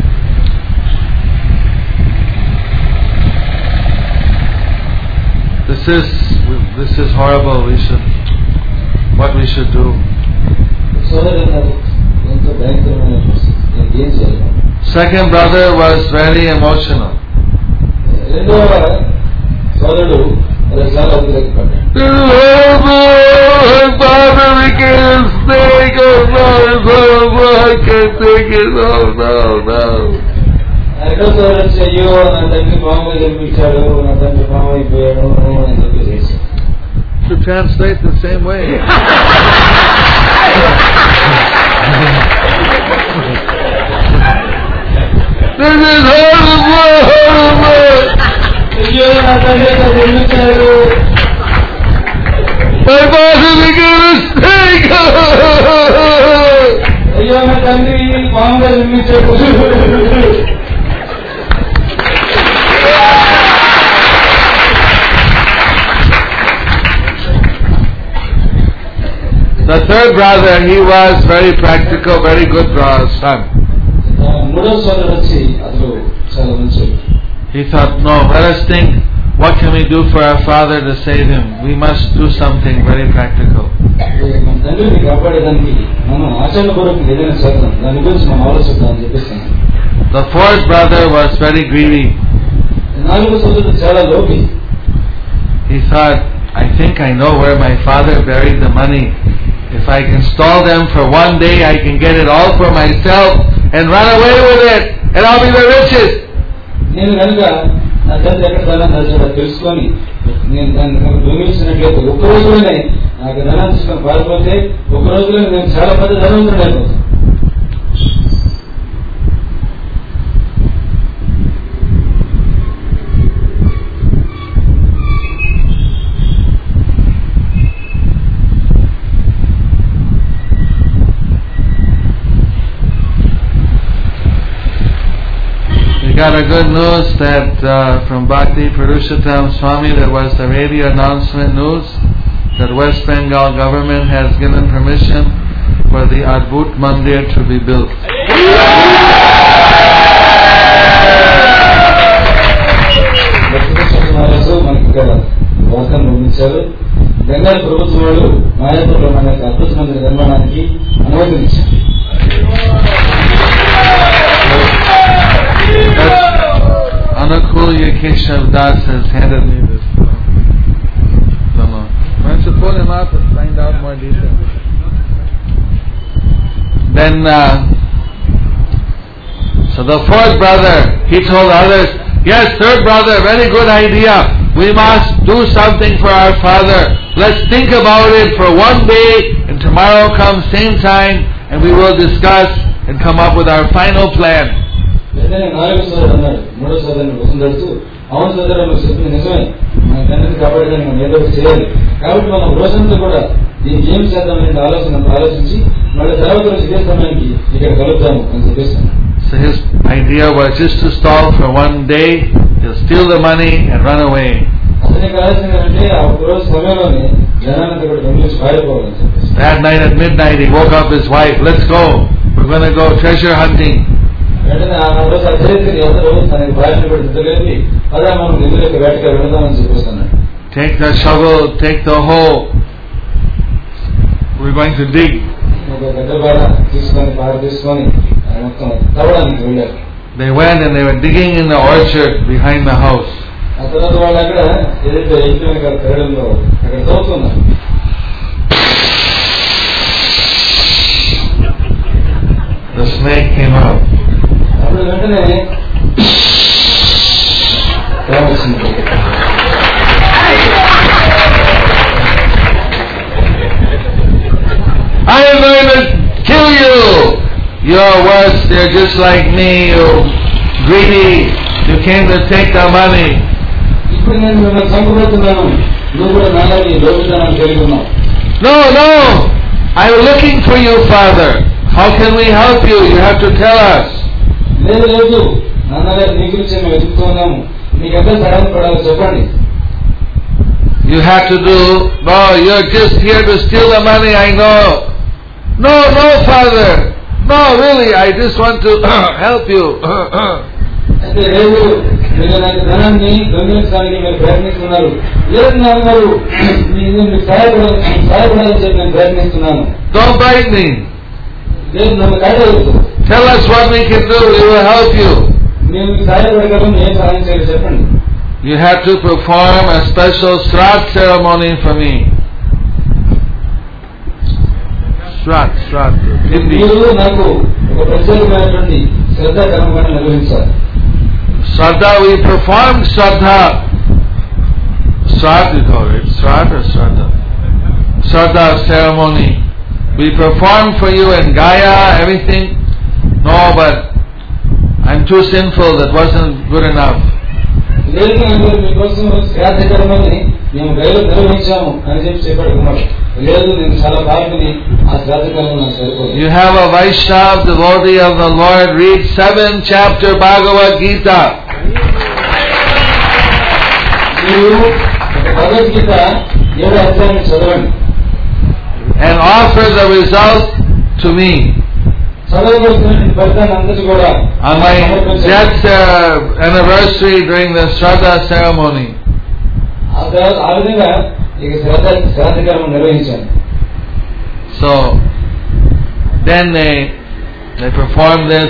This is horrible. What we should do. Second brother was very emotional. My father became a snake. Oh no, I can't take it. Oh no. రెండో సోదరుడు అయ్యో నా తండ్రి పాముగా జన్మించాడు, నా తండ్రి పాము అయిపోయాడు అని చెప్పేసి. To translate the same way. This is horrible. అయ్యో నా తండ్రి జన్మించాడు. My father became a snake. అయ్యో నా తండ్రి పాముగా జన్మించాడు. The third brother, he was very practical, very good son. He thought, no, let us think, what can we do for our father to save him? We must do something very practical. The 4th brother was very greedy. He thought, I think I know where my father buried the money. If I can stall them for one day, I can get it all for myself and run away with it, and I'll be the richest. నేను కనుక నా తండ్రి ఎక్కడ ధనం దాచాడో తెలుసుకొని నేను దాన్ని దొంగిలించినట్లయితే ఒక్క రోజులోనే నాకు ధనం తీసుకొని పారిపోతే ఒక్క రోజులో నేను చాలా పెద్ద ధనవంతుడు అయిపోతాను. Got a good news that from Bhakti Purushottam Swami, there was the radio announcement news that West Bengal government has given permission for the Adbhut Mandir to be built. Bengal Tamil Nadu ప్రభుత్వం వాళ్ళు మాయాపూర్లో మన అద్భుత మందిర నిర్మాణానికి అనుమతించారు. Anukul Yekeshav Das has handed me this. Why don't you pull him up and find out more details? Then, so the fourth brother, he told others, yes, third brother, very good idea. We must do something for our father. Let's think about it for one day, and tomorrow comes same time, and we will discuss and come up with our final plan. వెంటనే నాలుగో సోదరుడు అన్నాడు, మూడో సోదరుని వసుంధడుతూ, అవును సోదరు నువ్వు చెప్పింది నిజమే, మన తండ్రిని కాపాడడానికి మనం ఏదో చేయాలి, కాబట్టి మనం రోజంతా కూడా దీనికి ఏం చేద్దామనే ఆలోచించి మళ్ళీ తర్వాత రోజు ఇదే సమయానికి ఇక్కడ కలుద్దాము అని చెప్పేస్తాను. So his idea was just to stall for one day, he'll steal the money and run away. అతనికి కావాల్సింది అంటే ఆ రోజు సమయంలోనే జనాన్ని కూడా దొంగిలించి పారిపోవాలని చెప్పేసి. That night at midnight he woke up his wife, let's go, we're going to go treasure hunting. వెంటనే ఆ రోజు అర్ధరాత్రి అందరూ తనకి భార్యను కూడా నిద్రలేపి అదే మనం నిధుల యొక్క వేటగా వెళదామని చెప్పేస్తున్నాడు. Take the shovel, take the hoe, we're going to dig. ఒక పెద్ద బాధ తీసుకొని పార తీసుకొని మొత్తం తవ్వడానికి వెళ్ళారు. They went and they were digging in the orchard behind the house. ఆ తర్వాత వాళ్ళు అక్కడ ఏదైతే ఇంటి వెనకాల పెరడంలో అక్కడ తవ్వుతున్నారు. The snake came out. అప్పుడు వెంటనే I am going to kill you. You're worse. You're just like me. You greedy. You came to take the money. ఇప్పుడు నేను మిమ్మల్ని చంపబోతున్నాను, నువ్వు కూడా నాలాగే లోబితాన్ని కలిగి ఉన్నావు. No, no. I'm looking for you, Father. How can we help you? You have to tell us. లేదు లేదు నాన్నగారు నీ గురించి మేము వెతుకుతున్నాము, మీకు ఎంత సహాయం పడాలో చెప్పండి. You have to do. No, you're just here to steal the money. I know. No, no, Father. No, really. I just want to help you. అంటే లేదు మీరు నాకు ధనాన్ని దొంగిలించడానికి మీరు ప్రయత్నిస్తున్నారు. లేదు నాన్నగారు మీకు సహాయపడాలని చెప్పి నేను ప్రయత్నిస్తున్నాను. Don't bite me. లేదు నన్ను కాయలేదు. Tell us what we can do. We will help you. నేను మీకు సహాయపడగలను, ఏం సహాయం చేయాలి చెప్పండి. You have to perform a special Shraddh ceremony for me. Shraddh. Hindi. మీరు నాకు ఒక ప్రత్యేకమైనటువంటి శ్రద్ధ కర్మను నిర్వహించాలి. Shraddha, we performed Shraddha. Shraddha, you call it. Shraddha or Shraddha? Shraddha ceremony. We performed for you in Gaya, everything. No, but I'm too sinful. That wasn't good enough. లేదు మీకోసం శ్రాద్ధ కర్మని మేము గైలు నిర్వహించాము అని చెప్పాడు కుమార్. లేదు నేను చాలా పాపని, ఆ శ్రాద్ధ కర్మ నాకు సరిపోదు. You have a Vaishnava devotee of the Lord. Read 7th chapter Bhagavad Gita. మీరు భగవద్గీత 7వ అధ్యాయం చదవండి. And offer the result to me. చదవవలసినటువంటి ఫలితాన్ని అందరికీ కూడా On my death anniversary during the Shraddha ceremony. ఆ విధంగా ఇక శ్రాద్ధ కర్మ నిర్వహించాను. So then they performed this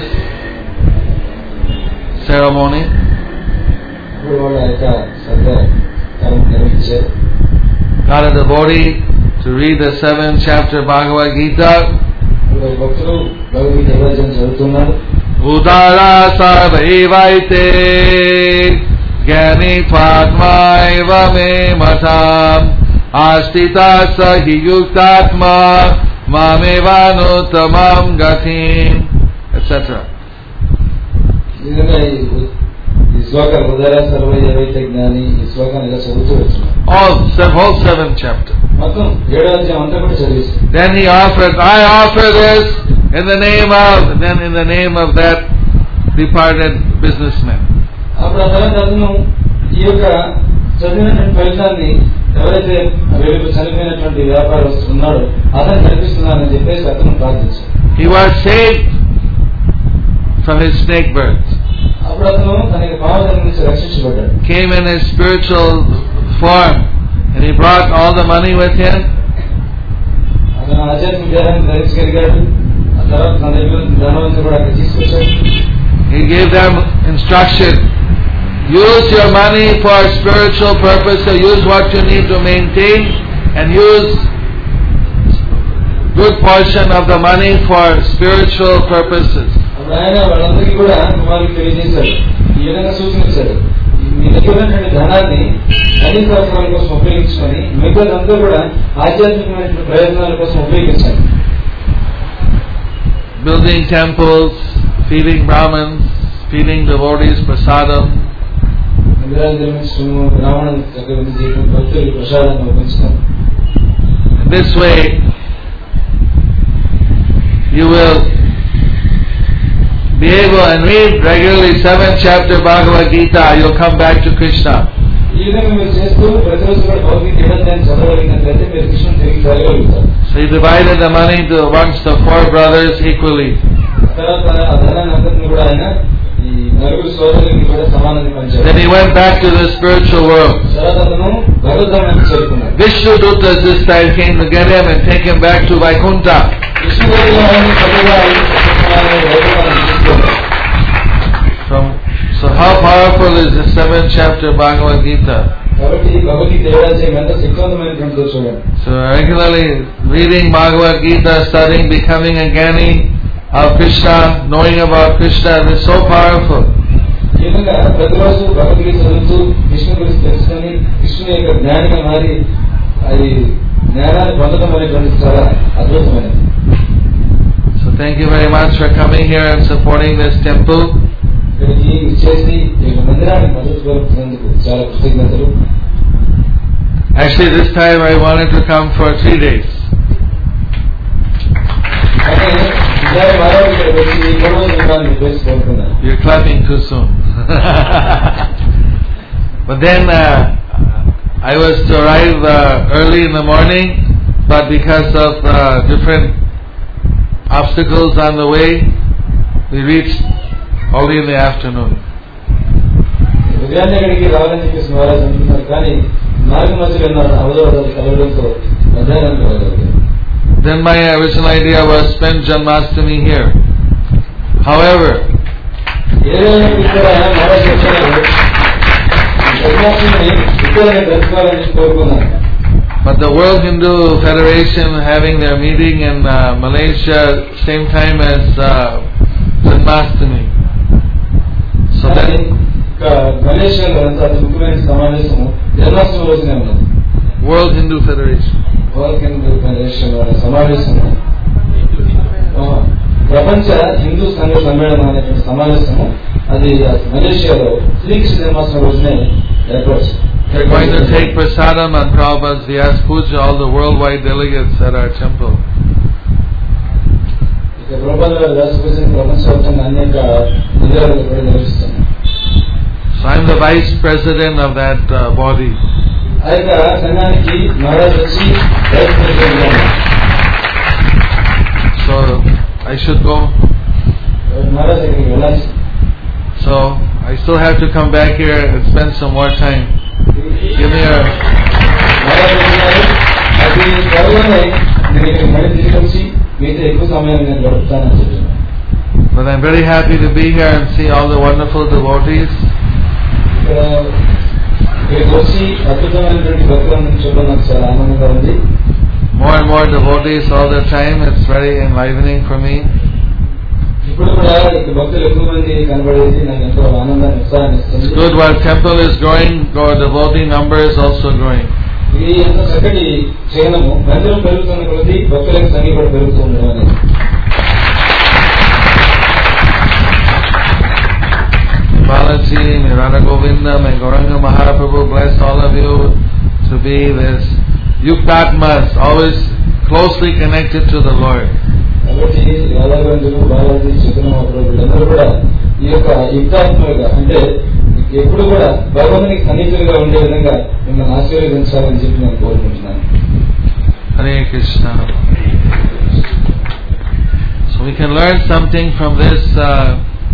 ceremony. ఇప్పుడు వాళ్ళ యొక్క శ్రాద్ధ కర్మ నిర్వహించారు. Got a devotee to read the 7th chapter Bhagavad Gita. భక్తులు భగవద్గీత ప్రవచనం చదువుతున్నారు. Udara sarvaivaite Gyani Padmaiva me matam Astita sahi yuktatma Mamevanutamam gatim, etc. ఈ విధంగా ఈ శ్లోకాలు ఉదార సర్వైతే జ్ఞాని ఈ శ్లోకాన్ని ఇలా చదువుతూ వచ్చినాం. Whole 7th chapter. మొత్తం 7వ అధ్యాయం అంతా కూడా చదివేసి Then he offered, I offer this in the name of that departed businessman. అప్పుడు ఆ తర్వాత అతను ఈ యొక్క చదివినటువంటి ఫలితాన్ని ఎవరైతే వెలుగు చనిపోయినటువంటి వ్యాపారస్తుడు ఉన్నాడో అతను కనిపిస్తున్నారని చెప్పేసి అతను ప్రార్థించాడు. He was saved from his snake birds. అప్పుడు అతను తనకి పావుల నుంచి రక్షించబడ్డాడు. Came in his spiritual form And he brought all the money with him. అతను ఆధ్యాత్మిక దేహాన్ని ధరించగలిగాడు. ఆ తర్వాత తన దగ్గర ధనవంతుడు కూడా అక్కడ తీసుకొచ్చాడు. He gave them instruction. Use your money for spiritual purpose. So use what you need to maintain, and use good portion of the money for spiritual purposes. ఆయన వాళ్ళందరికీ కూడా కుమారుడికి తెలియజేశాడు. ఈ విధంగా సూచించాడు. మీ దగ్గర ఉన్నటువంటి ధనాన్ని కనీస అవసరాల కోసం ఉపయోగించుకొని మిగతాదంతా కూడా ఆధ్యాత్మికమైన ప్రయోజనాల కోసం ఉపయోగించాలి. Building temples, feeding Brahmins, feeding devotees prasadam. మందిరాలు నిర్మించడము, బ్రాహ్మణులకు చక్కగా చేయడం, భక్తులకు ప్రసాదాన్ని ఉపయోగించడం. This way you will be able and read regularly 7th chapter Bhagavad Gita. You'll come back to Krishna. ఈ విధంగా మీరు చేస్తూ ప్రతిరోజు కూడా భగవద్గీత 7th అధ్యాయం చదవగలిగినట్లయితే మీరు కృష్ణుని తిరిగి చదవగలుగుతారు. So he divided the money amongst the 4 brothers equally. తర్వాత ఆ ధనాన్ని అంతటిని కూడా ఆయన ఈ నలుగురు సోదరులకి కూడా సమానంగా పంచాడు. Then he went back to the spiritual world. తర్వాత అతను భగవద్ధామానికి చేరుకున్నాడు. Vishnudutas this time came to get him and take him back to Vaikuntha. So how powerful is the 7th chapter Bhagavad Gita? So regularly reading Bhagavad Gita, studying, becoming a Gyani of Krishna, knowing about Krishna, is so powerful. So thank you very much for coming here and supporting this temple. Actually this time I wanted to come for 3 days. You're clapping too soon. But then I was to arrive early in the morning, but because of different obstacles on the way, we reached only in the afternoon. Then my original idea was spend Janmashtami here. However, but the World Hindu Federation having their meeting in Malaysia same time as Janmashtami. So then World Hindu Federation. ప్రపంచ హిందూ సంఘ సమ్మేళనం అనేటువంటి సమావేశము అది మలేషియాలో శ్రీకృష్ణ జన్మాష్టమి రోజునే ఏర్పాటు. They're going to take prasadam on Prabhupada's Vyas Puja, all the worldwide delegates at our temple. ఇక ప్రభుపాద వారి వ్యాస పూజను ప్రపంచవ్యాప్తంగా అనేక మందిరాలు కూడా నిర్వహిస్తున్నారు. So I'm the vice president of that body. ఆ యొక్క సంఘానికి మహారాజ్ వచ్చి vice president. So I should go. Maharaj దగ్గరికి వెళ్ళాలి. So I still have to come back here and spend some more time. Give me a. అది త్వరలోనే నేను ఇక్కడ మళ్ళీ తిరిగి వచ్చి మీతో ఎక్కువ సమయం నేను గడుపుతానని చెప్తున్నాను. But I'm very happy to be here and see all the wonderful devotees. ఇక్కడికి వచ్చి అద్భుతమైనటువంటి భక్తులను చూడడం నాకు చాలా ఆనందంగా ఉంది. More and more devotees all the time. It's very enlivening for me. ఇప్పుడు కూడా భక్తులు ఎక్కువ మంది కనబడేది నాకు ఎంతో ఆనందాన్ని ఉత్సాహాన్ని ఇస్తుంది. It's good while temple is growing, our devotee number is also growing. ఇది ఎంతో చక్కటి చేయడము. మందిరం పెరుగుతున్న కొద్దీ భక్తుల సంఖ్య కూడా పెరుగుతూ ఉండడం అనేది. Balaji, Radha Govinda, and Gauranga Mahaprabhu bless all of you to be this Yuktatmas, always closely connected to the Lord. కాబట్టి రాధాగోవిందులు, బాలాజీ, చైతన్య మహాప్రభు వీళ్ళందరూ కూడా ఈ యొక్క యుక్తాత్మలుగా అంటే ఎప్పుడు కూడా భగవంతునికి సన్నిహితులుగా ఉండే విధంగా మిమ్మల్ని ఆశీర్వదించాలని చెప్పి నేను కోరుకుంటున్నాను. Hare Krishna. So we can learn something from this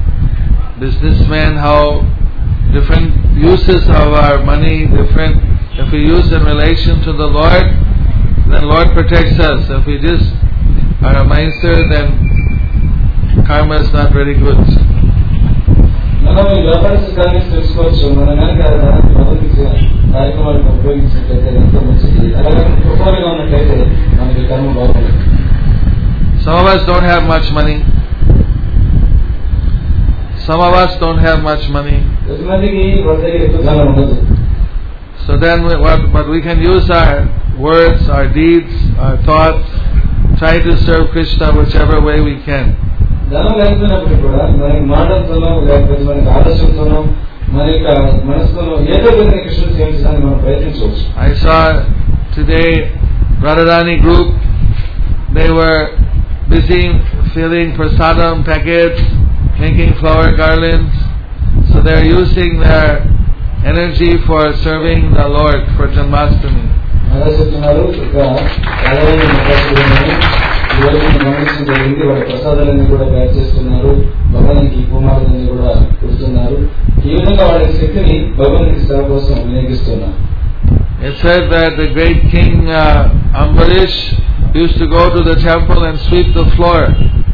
businessman, how different uses of our money, different if we use in relation to the Lord, then Lord protects us. If we just are a meister, then karma is not very good. మనం ఈ వ్యాపార సిద్ధాన్ని తెలుసుకోవచ్చు. మనం కనుక భగవద్గీత కార్యక్రమాలను ఉపయోగించినట్లయితే ఎంతో మంచిది. అలాగే ఉపయోగంగా ఉన్నట్లయితే మనకి కర్మ బాగుంటుంది. Some of us don't have much money. Some of us don't have much money. కొంతమందికి వాళ్ళ దగ్గర ఎక్కువ ధనం ఉండదు. So then but we can use our words, our deeds, our thoughts, try to serve Krishna whichever way we can. ధనం లేకపోయినప్పుడు కూడా మనకి మాటలతోనో లేకపోతే మనకి ఆలోచనతోనో మన యొక్క మనసుతోనో ఏదో విధంగా కృష్ణుడు సేవించడానికి మనం ప్రయత్నించవచ్చు. I saw today Radharani group, they were busy filling prasadam packets, making flower garlands. So they are using their energy for serving the Lord for Janmashtami. అలా చెప్తున్నారు. ఇక్కడ వాళ్ళ ప్రసాదాలన్నీ కూడా తయారు చేస్తున్నారు. భగవానికి కుమారులన్నీ కూడా కూర్చున్నారు. ఈ విధంగా వాళ్ళ శక్తిని భగవానికి సేవ కోసం వినియోగిస్తున్నారు. It said that the great king Ambarish used to go to the temple and sweep the floor.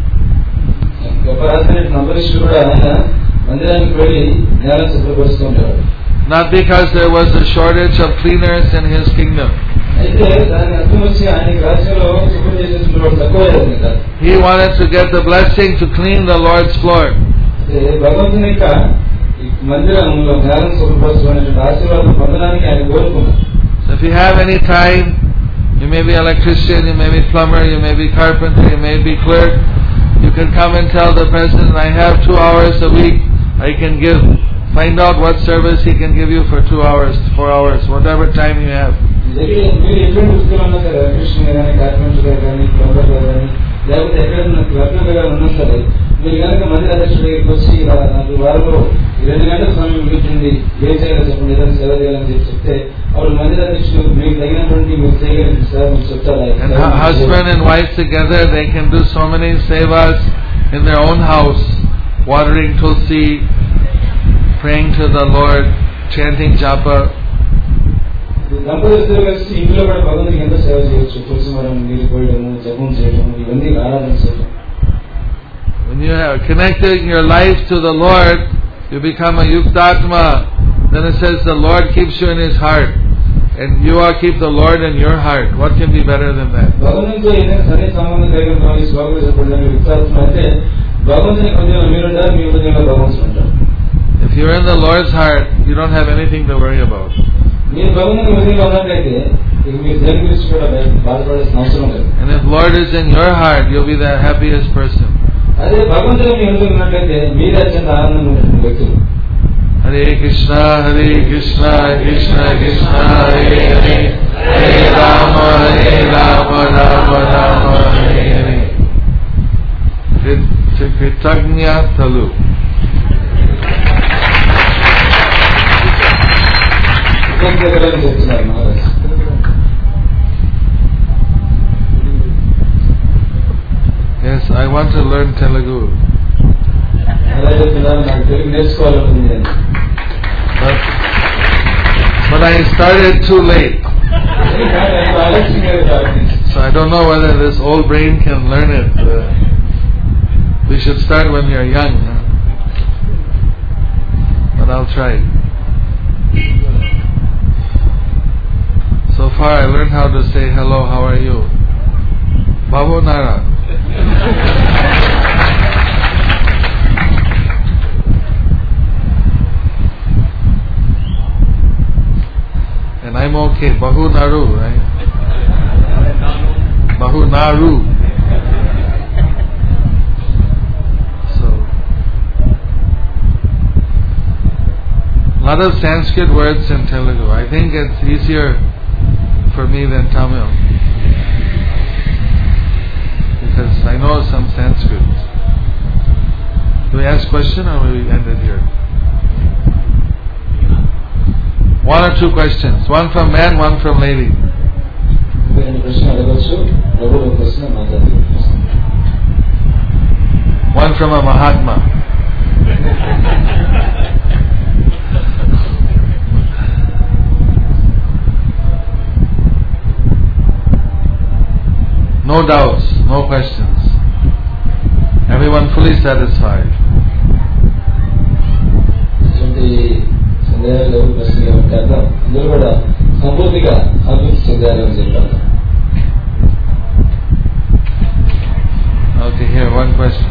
అంబరీషుడు కూడా ఆయన మందిరానికి వెళ్ళి నేలను శుభ్రపరుస్తుంటాడు. Not because there was a shortage of cleaners in his kingdom. అయితే దాని అర్థం వచ్చి ఆయనకి రాజ్యంలో శుభ్రం చేసేటువంటి తక్కువ కాదు. He wanted to get the blessing to clean the Lord's floor. భగవంతుని యొక్క మందిరంలో నేలను శుభ్రపరచుకునేటువంటి ఆశీర్వాదం పొందడానికి ఆయన కోరుకున్నారు. So if you have any time, you may be electrician, you may be plumber, you may be carpenter, you may be clerk, you can come and tell the president, I have 2 hours a week, I can give. Find out what service he can give you for 2 hours, 4 hours, whatever time you have. మీరు ఎటువంటి వృత్తిలో ఉన్నా సరే, electrician కానీ, carpenter కానీ, plumber కానీ, లేకపోతే ఎక్కడైనా క్లర్క్ గా ఉన్నా సరే, మీరు కనుక మందిర అధ్యక్షుడి దగ్గరికి వచ్చి నాకు వారంలో 2 గంటల సమయం మిగులుతుంది, ఏం చేయాలో చెప్పండి, ఏదైనా సేవ చేయాలని చెప్తే అప్పుడు మందిర అధ్యక్షుడు మీకు తగినటువంటి మీరు చేయగలిగిన సేవ మీకు చెప్తారు. And husband and wife together, they can do so many sevas in their own house, watering tulsi, praying to the Lord, chanting japa. దంపతులు కలిసి ఇంట్లో కూడా భగవంతుడికి ఎంతో సేవ చేయవచ్చు. తులసి మరం నీరు పోయడము, జపం చేయడం, ఇవన్నీ ఆరాధన చేయడం. When you are connecting your life to the Lord, you become a yuktatma. Then it says the Lord keeps you in His heart, and you are keep the Lord in your heart. What can be better than that? భగవంతునితో ఏదైనా సన్నిహిత సంబంధం కలిగిన వాళ్ళు స్వాగతం చెప్పడం యుక్తాత్మ అంటే భగవంతుని హృదయంలో మీరుంటారు, మీ హృదయంలో భగవంతుడు ఉంటారు. If you're in the Lord's heart, you don't have anything to worry about. మీరు భగవంతుని హృదయంలో ఉన్నట్లయితే మీరు దేని గురించి కూడా బాధపడాల్సిన అవసరం లేదు. And if Lord is in your heart, you'll be the happiest person. అదే భగవంతుని మీ హృదయంలో ఉన్నట్లయితే మీరే అత్యంత ఆనందంగా ఉంటుంది వ్యక్తులు. Hare Krishna, Krishna Krishna, Hare Hare, Hare Rama, Rama Rama, Hare Hare. Kritagnya Talu. Yes, I want to learn Telugu. But I started too late. So I don't know whether this old brain can learn it. We should start when we are young. But I'll try. So far I learned how to say hello, how are you? Babu Nara. And I'm okay. Bahu Naru, right? Bahu Naru. So, a lot of Sanskrit words in Telugu. I think it's easier for me than Tamil, because I know some Sanskrit. Do we ask question or will we end it here? 1 or 2 questions. One from man, one from lady. One from a Mahatma. No doubts, no questions. Everyone fully satisfied. ఇటువంటి సందేహాలు లేవు, ప్రశ్నలు ఏమంటే అర్థం అందరూ కూడా సంపూర్తిగా సంతృప్తి చెందాలని చెప్పారు. Okay, here one question.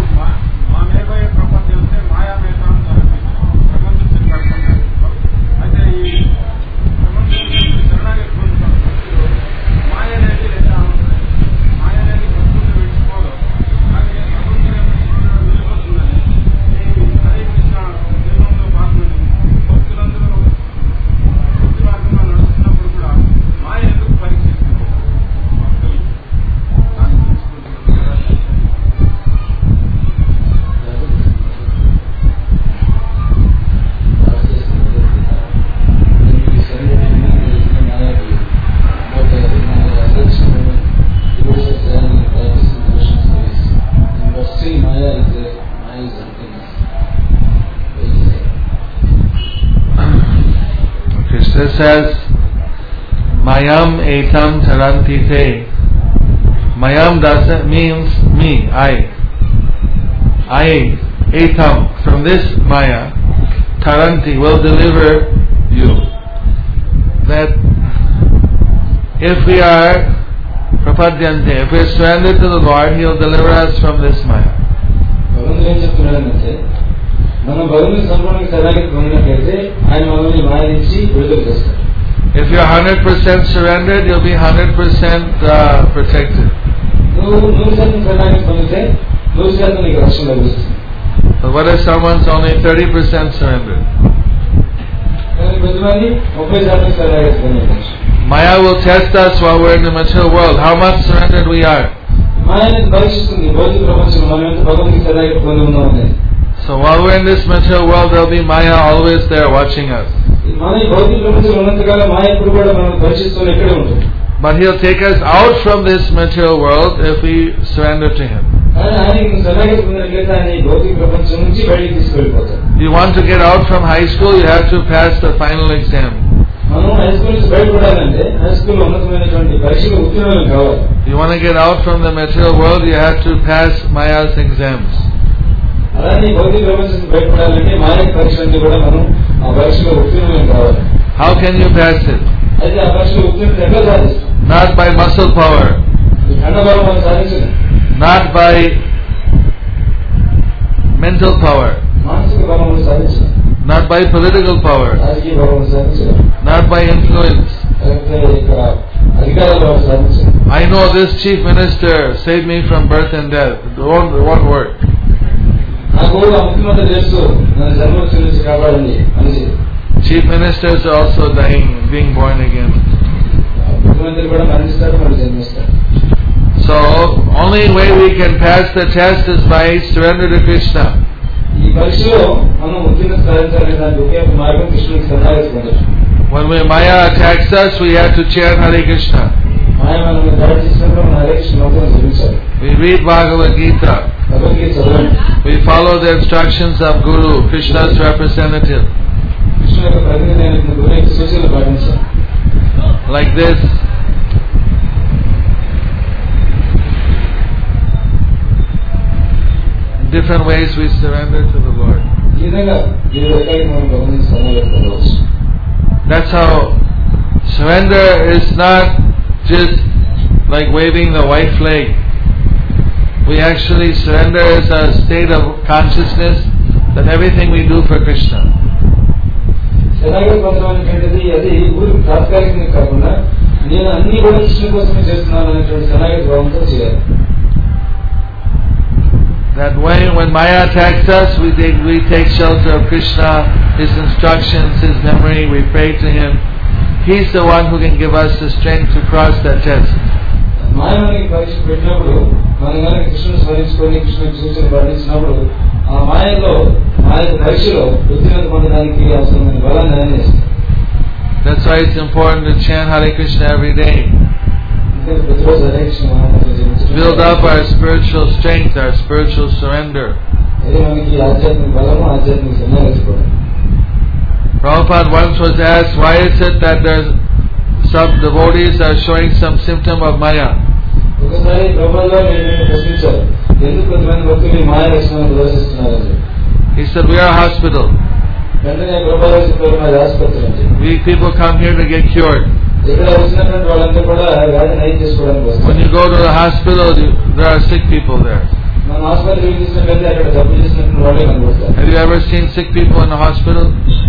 Says Mayam etam taranti te. Mayam doesn't means me, I etam, from this Maya taranti will deliver you. That if we are prapadyante, if we are surrendered to the Lord, He will deliver us from this Maya. మనం భగవంతుని సంపూర్ణంగా శరణాగతి పొందినట్లయితే ఆయన మనల్ని మాయ నుంచి విడుదల చేస్తారు. If you are 100% surrendered, you'll be 100% protected. నువ్వు 100% శరణాగతి పొందితే 100% నీకు రక్షణ లభిస్తుంది. But what if someone's only 30% surrendered? కొంతమంది 30% శరణాగతి పొందవచ్చు. Maya will test us while we're in the material world, how much surrendered we are. మాయని పరీక్షిస్తుంది భౌతిక ప్రపంచంలో మనం ఎంత భగవంతునికి శరణాగతి పొంది ఉన్నామని. So while we're in this material world, there will be Maya always there watching us. But He'll take us out from this material world if we surrender to Him. You want to get out from high school, you have to pass the final exam. You want to get out from the material world, you have to pass Maya's exams. How can you pass it? Not by muscle power, not by mental power, not by political power, not by influence. I know this chief minister saved me from birth and death. It won't work. Chief ministers are also dying, being born again. So, only way we can pass the test is by surrender to Krishna. When Maya attacks us, we have to chant Hare Krishna. We read Bhagavad Gita. We follow the instructions of Guru, Krishna's representative. Like this. In different ways we surrender to the Lord. That's how surrender is not just like waving the white flag. We actually surrender as a state of consciousness that everything we do for Krishna. That when Maya attacks us, we take shelter of Krishna, His instructions, His memory, we pray to Him. He's the one who can give us the strength to cross that test. That's why it's important to chant Hare Krishna every day. Build up our spiritual strength, our spiritual surrender. Prabhupada once was asked, why is it that some devotees are showing some symptom of Maya? ఒకసారి ప్రభువుగా నేను ప్రశ్నించారు, ఎందుకు కొంతమంది భక్తులు ఈ మాయ లక్షణాలను ప్రదర్శిస్తున్నారని. He said, we are a hospital. వెంటనే ప్రభువుగా చెప్పారు, మాది ఆసుపత్రి అని. We people come here to get cured. ఇక్కడ వచ్చినటువంటి వాళ్ళంతా కూడా వ్యాధి నయం చేసుకోవడానికి వస్తారు. When you go to the hospital, there are sick people there. మనం ఆసుపత్రికి తీసుకున్నట్లయితే అక్కడ జబ్బు చేసినటువంటి వాళ్ళే కనిపిస్తారు. Have you ever seen sick people in the hospital?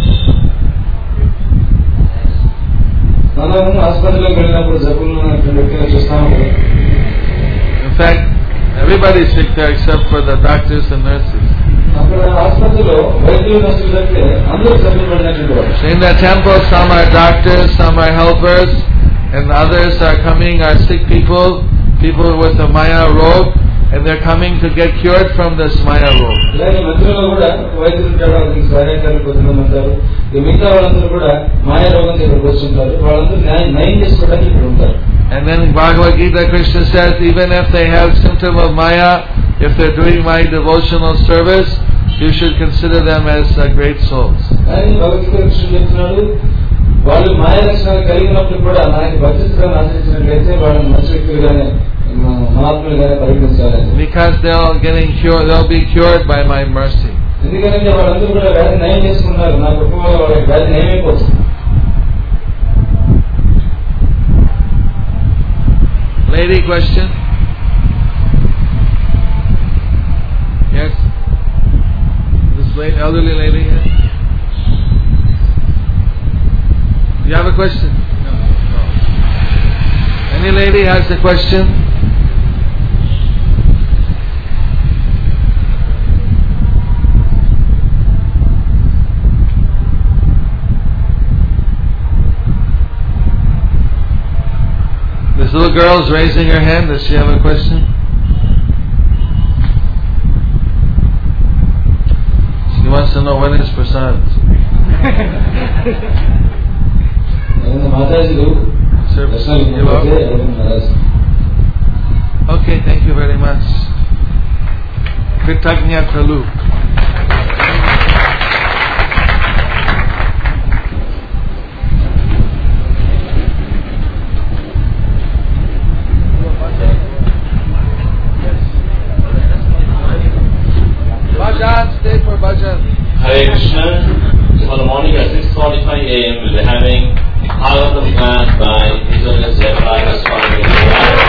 మనం ఆసుపత్రిలోకి వెళ్ళినప్పుడు జబ్బులు ఉన్నటువంటి వ్యక్తిని చూస్తాము. In fact, everybody is sick there except for the doctors and nurses. అక్కడ ఆసుపత్రిలో వైద్యులు నర్సులు తప్పితే అందరూ జబ్బులు పడినటువంటి వాళ్ళు. In the temple, some are doctors, some are helpers, and others are coming are sick people with a Maya robe, and they're coming to get cured from this Maya robe. ఇలాగే మందిరంలో కూడా వైద్యులు ఉంటారు, వాళ్ళకి సహాయకారులు కొంతమంది ఉంటారు. మిగతా వాళ్ళందరూ కూడా మాయా రోగంతో ఇక్కడికి వస్తుంటారు. వాళ్ళందరూ నయం చేసుకోవడానికి ఇక్కడ ఉంటారు. And then in Bhagavad Gita, Krishna says, even if they have symptom of Maya, if they're doing my devotional service, you should consider them as great souls. And Bhagavad Gita Krishna చెప్తున్నాడు, వాళ్ళు మాయా లక్షణాలు కలిగినప్పుడు కూడా నాకు భక్తిగా ఆచరించినట్లయితే వాళ్ళని మంచి వ్యక్తులుగానే మహాత్ములుగానే పరిగణించాలని. Because they'll be cured by my mercy. ఎందుకంటే వాళ్ళందరూ కూడా వ్యాధి నయం చేసుకున్నారు, నా కృప వల్ల వాళ్ళకి వ్యాధి నయమైపోతుంది. Lady, question? Yes? This elderly lady here? You have a question? No. Any lady has a question? This little girl is raising her hand. Does she have a question? She wants to know when is prasad. Okay, thank you very much. Kritagnya Kalu. Stay for bhajan. Hare Krishna. On the morning at 6:45 a.m. we'll be having Bhagavatam class by His Holiness Jayapuraka Swami.